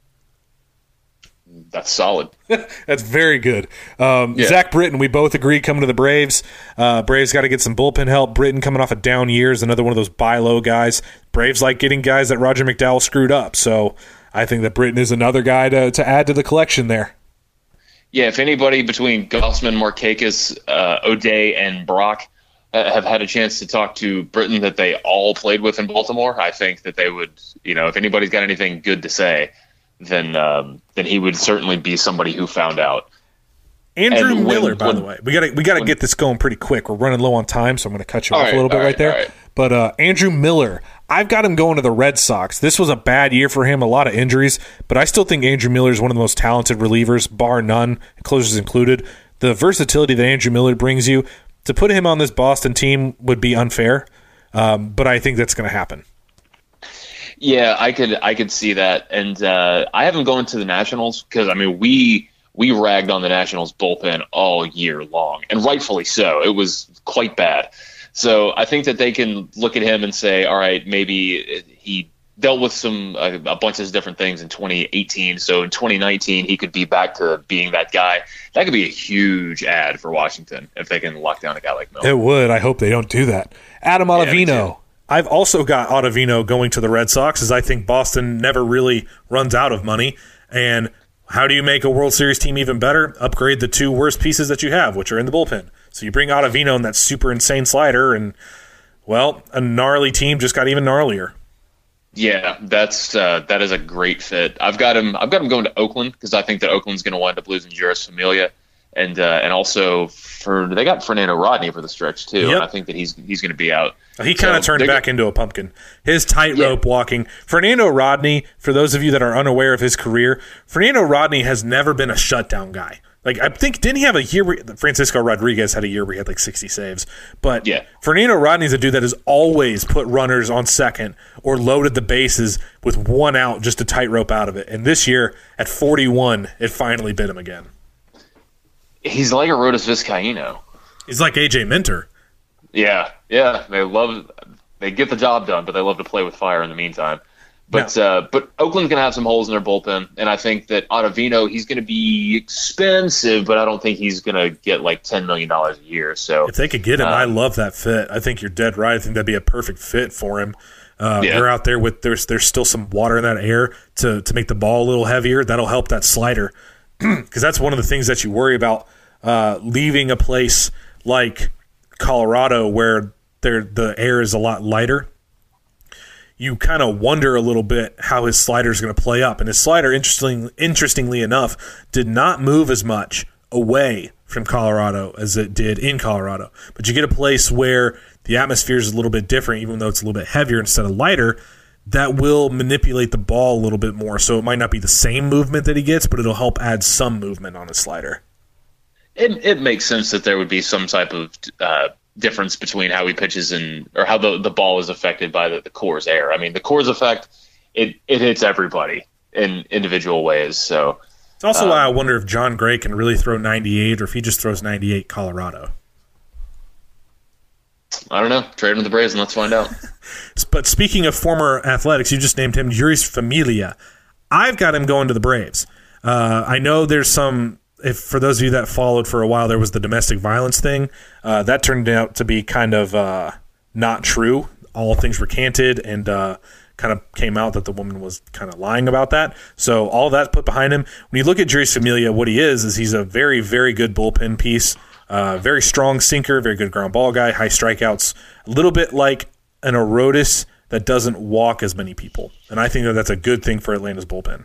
That's solid. That's very good. Zach Britton, we both agree, coming to the Braves. Braves got to get some bullpen help. Britton coming off a down year is another one of those buy low guys. Braves like getting guys that Roger McDowell screwed up. So I think that Britton is another guy to add to the collection there. Yeah, if anybody between Gossman, Markakis, O'Day, and Brock have had a chance to talk to Britton that they all played with in Baltimore, I think that they would, if anybody's got anything good to say, then he would certainly be somebody who found out. Andrew Miller, by the way, we gotta get this going pretty quick. We're running low on time, so I'm going to cut you off a little bit right there. Right. But Andrew Miller, I've got him going to the Red Sox. This was a bad year for him, a lot of injuries, but I still think Andrew Miller is one of the most talented relievers, bar none, closers included. The versatility that Andrew Miller brings you, to put him on this Boston team would be unfair, but I think that's going to happen. Yeah, I could see that, and I have him going to the Nationals because we ragged on the Nationals bullpen all year long, and rightfully so. It was quite bad. So I think that they can look at him and say, all right, maybe he dealt with a bunch of different things in 2018. So in 2019, he could be back to being that guy. That could be a huge ad for Washington if they can lock down a guy like Miller. It would. I hope they don't do that. Adam Ottavino. Yeah, I've also got Ottavino going to the Red Sox, as I think Boston never really runs out of money. And how do you make a World Series team even better? Upgrade the two worst pieces that you have, which are in the bullpen. So you bring Ottavino and that super insane slider, and, well, a gnarly team just got even gnarlier. Yeah, that is a great fit. I've got him going to Oakland because I think that Oakland's going to wind up losing Juris Familia, and also they got Fernando Rodney for the stretch too. Yep. And I think that he's going to be out. He kind of turned back into a pumpkin. His tightrope walking. Fernando Rodney, for those of you that are unaware of his career, Fernando Rodney has never been a shutdown guy. Like, I think, didn't he have a year where Francisco Rodriguez had a year where he had like 60 saves? But yeah. Fernando Rodney's a dude that has always put runners on second or loaded the bases with one out just to tightrope out of it. And this year, at 41, it finally bit him again. He's like a Arodys Vizcaíno. He's like AJ Minter. Yeah. They get the job done, but they love to play with fire in the meantime. But Oakland's going to have some holes in their bullpen, and I think that Ottavino, he's going to be expensive, but I don't think he's going to get like $10 million a year. So if they could get him, I love that fit. I think you're dead right. I think that'd be a perfect fit for him. They're out there with there's still some water in that air to make the ball a little heavier. That'll help that slider. because that's one of the things that you worry about leaving a place like Colorado where the air is a lot lighter. You kind of wonder a little bit how his slider is going to play up. And his slider, interestingly enough, did not move as much away from Colorado as it did in Colorado. But you get a place where the atmosphere is a little bit different, even though it's a little bit heavier instead of lighter, that will manipulate the ball a little bit more. So it might not be the same movement that he gets, but it'll help add some movement on his slider. It makes sense that there would be some type of difference between how he pitches or how the ball is affected by the core's air. I mean, the core's effect, it hits everybody in individual ways. So it's also why I wonder if John Gray can really throw 98 or if he just throws 98 Colorado. I don't know. Trade him to the Braves and let's find out. But speaking of former Athletics, you just named him Jeurys Familia. I've got him going to the Braves. I know there's some... for those of you that followed for a while, there was the domestic violence thing. That turned out to be kind of not true. All things recanted and kind of came out that the woman was kind of lying about that. So all that put behind him. When you look at Jeurys Familia, what he is he's a very, very good bullpen piece. Very strong sinker, very good ground ball guy, high strikeouts. A little bit like an Arodys that doesn't walk as many people. And I think that's a good thing for Atlanta's bullpen.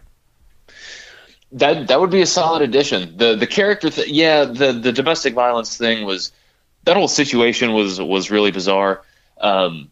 That would be a solid addition. The character, the domestic violence thing that whole situation was really bizarre. And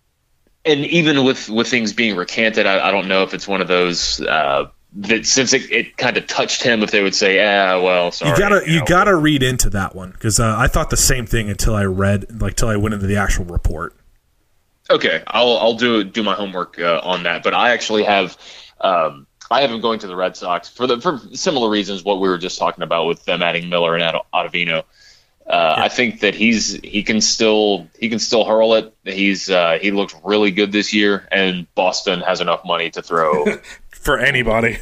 even with things being recanted, I don't know if it's one of those that since it kind of touched him, if they would say, well, sorry. You gotta read into that one because I thought the same thing until I went into the actual report. Okay, I'll do my homework on that, but I actually have. I have him going to the Red Sox for similar reasons. What we were just talking about with them adding Miller and Ottavino. I think that he can still hurl it. He looked really good this year, and Boston has enough money to throw for anybody.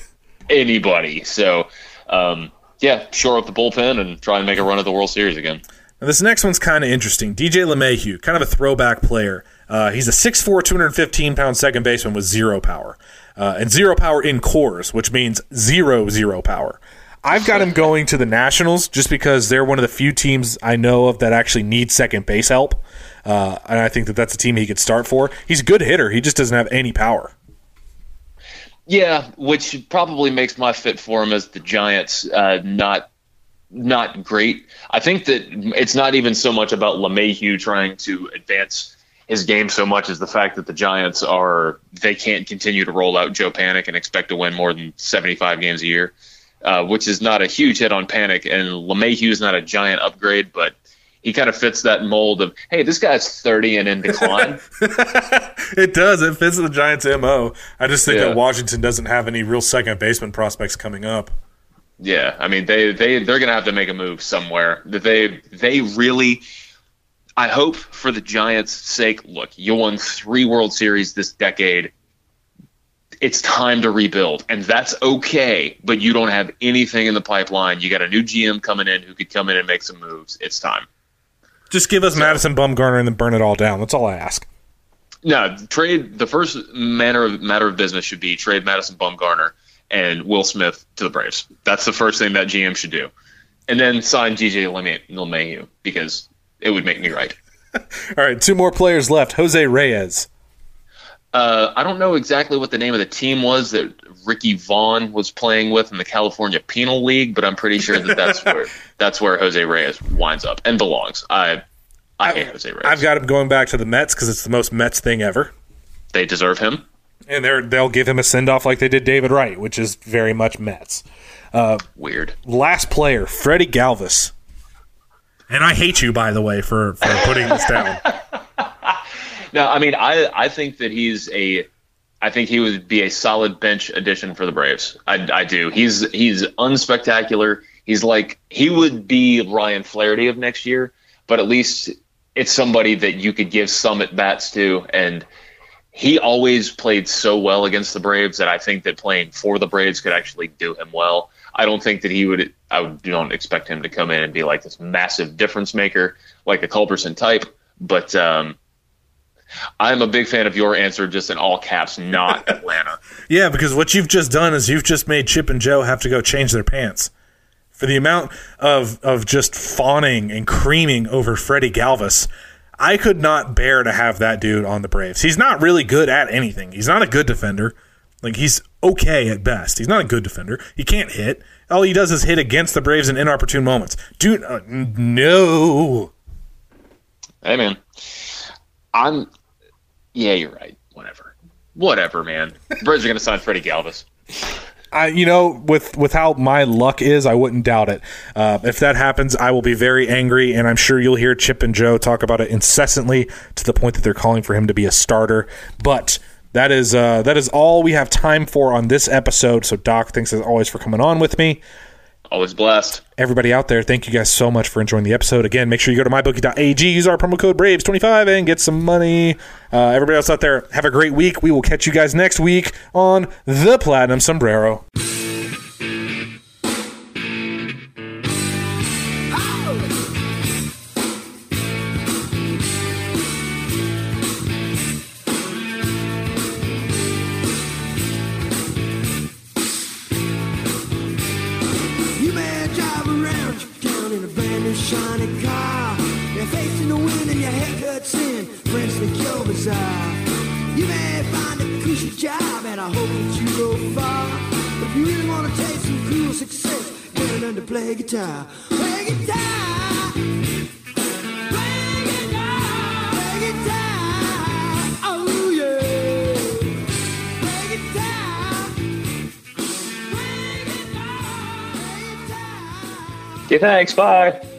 So, shore up the bullpen and try and make a run at the World Series again. Now, this next one's kind of interesting. DJ LeMahieu, kind of a throwback player. He's a 6'4", 215-pound second baseman with zero power. And zero power in cores, which means zero power. I've got him going to the Nationals just because they're one of the few teams I know of that actually need second base help. And I think that's a team he could start for. He's a good hitter. He just doesn't have any power. Yeah, which probably makes my fit for him as the Giants not great. I think that it's not even so much about LeMahieu trying to advance his game so much as the fact that the Giants they can't continue to roll out Joe Panik and expect to win more than 75 games a year, which is not a huge hit on Panik. And LeMahieu is not a giant upgrade, but he kind of fits that mold of, hey, this guy's 30 and in decline. It does. It fits the Giants' MO. I just think that Washington doesn't have any real second baseman prospects coming up. Yeah, I mean, they're going to have to make a move somewhere. They really... I hope for the Giants' sake, look, you won 3 World Series this decade. It's time to rebuild, and that's okay, but you don't have anything in the pipeline. You got a new GM coming in who could come in and make some moves. It's time. Just give us Madison Bumgarner and then burn it all down. That's all I ask. No, trade. The first matter of business should be trade Madison Bumgarner and Will Smith to the Braves. That's the first thing that GM should do. And then sign DJ LeMahieu because it would make me right. All right, 2 more players left. Jose Reyes. I don't know exactly what the name of the team was that Ricky Vaughn was playing with in the California Penal League, but I'm pretty sure that's where Jose Reyes winds up and belongs. I hate Jose Reyes. I've got him going back to the Mets because it's the most Mets thing ever. They deserve him. And they'll give him a send-off like they did David Wright, which is very much Mets. Weird. Last player, Freddie Galvis. And I hate you, by the way, for putting this down. No, I mean, I think that I think he would be a solid bench addition for the Braves. I do. He's unspectacular. He would be Ryan Flaherty of next year, but at least it's somebody that you could give some at-bats to, and he always played so well against the Braves that I think that playing for the Braves could actually do him well. I don't think that I don't expect him to come in and be like this massive difference maker, like a Culberson type. But I'm a big fan of your answer, just in all caps, not Atlanta. Yeah, because what you've just done is you've just made Chip and Joe have to go change their pants. For the amount of just fawning and creaming over Freddie Galvis, I could not bear to have that dude on the Braves. He's not really good at anything. He's not a good defender. Like, he's okay at best. He's not a good defender. He can't hit. All he does is hit against the Braves in inopportune moments. Dude, no. Hey, man. Yeah, you're right. Whatever, man. Braves are going to sign Freddie Galvis. With how my luck is, I wouldn't doubt it. If that happens, I will be very angry, and I'm sure you'll hear Chip and Joe talk about it incessantly to the point that they're calling for him to be a starter. But that is all we have time for on this episode. So Doc, thanks as always for coming on with me. Always blessed. Everybody out there, thank you guys so much for enjoying the episode. Again, make sure you go to mybookie.ag, use our promo code BRAVES25, and get some money. Everybody else out there, have a great week. We will catch you guys next week on The Platinum Sombrero. Shiny car, you're facing the wind and your haircut's in. Friends think you're bizarre. You may find a cushy job, and I hope that you go far. But if you really want to taste some cool success, you learn to play guitar. Play guitar. Play guitar. Play guitar. Oh yeah. Play guitar. Play guitar. Play guitar. Okay, thanks. Bye.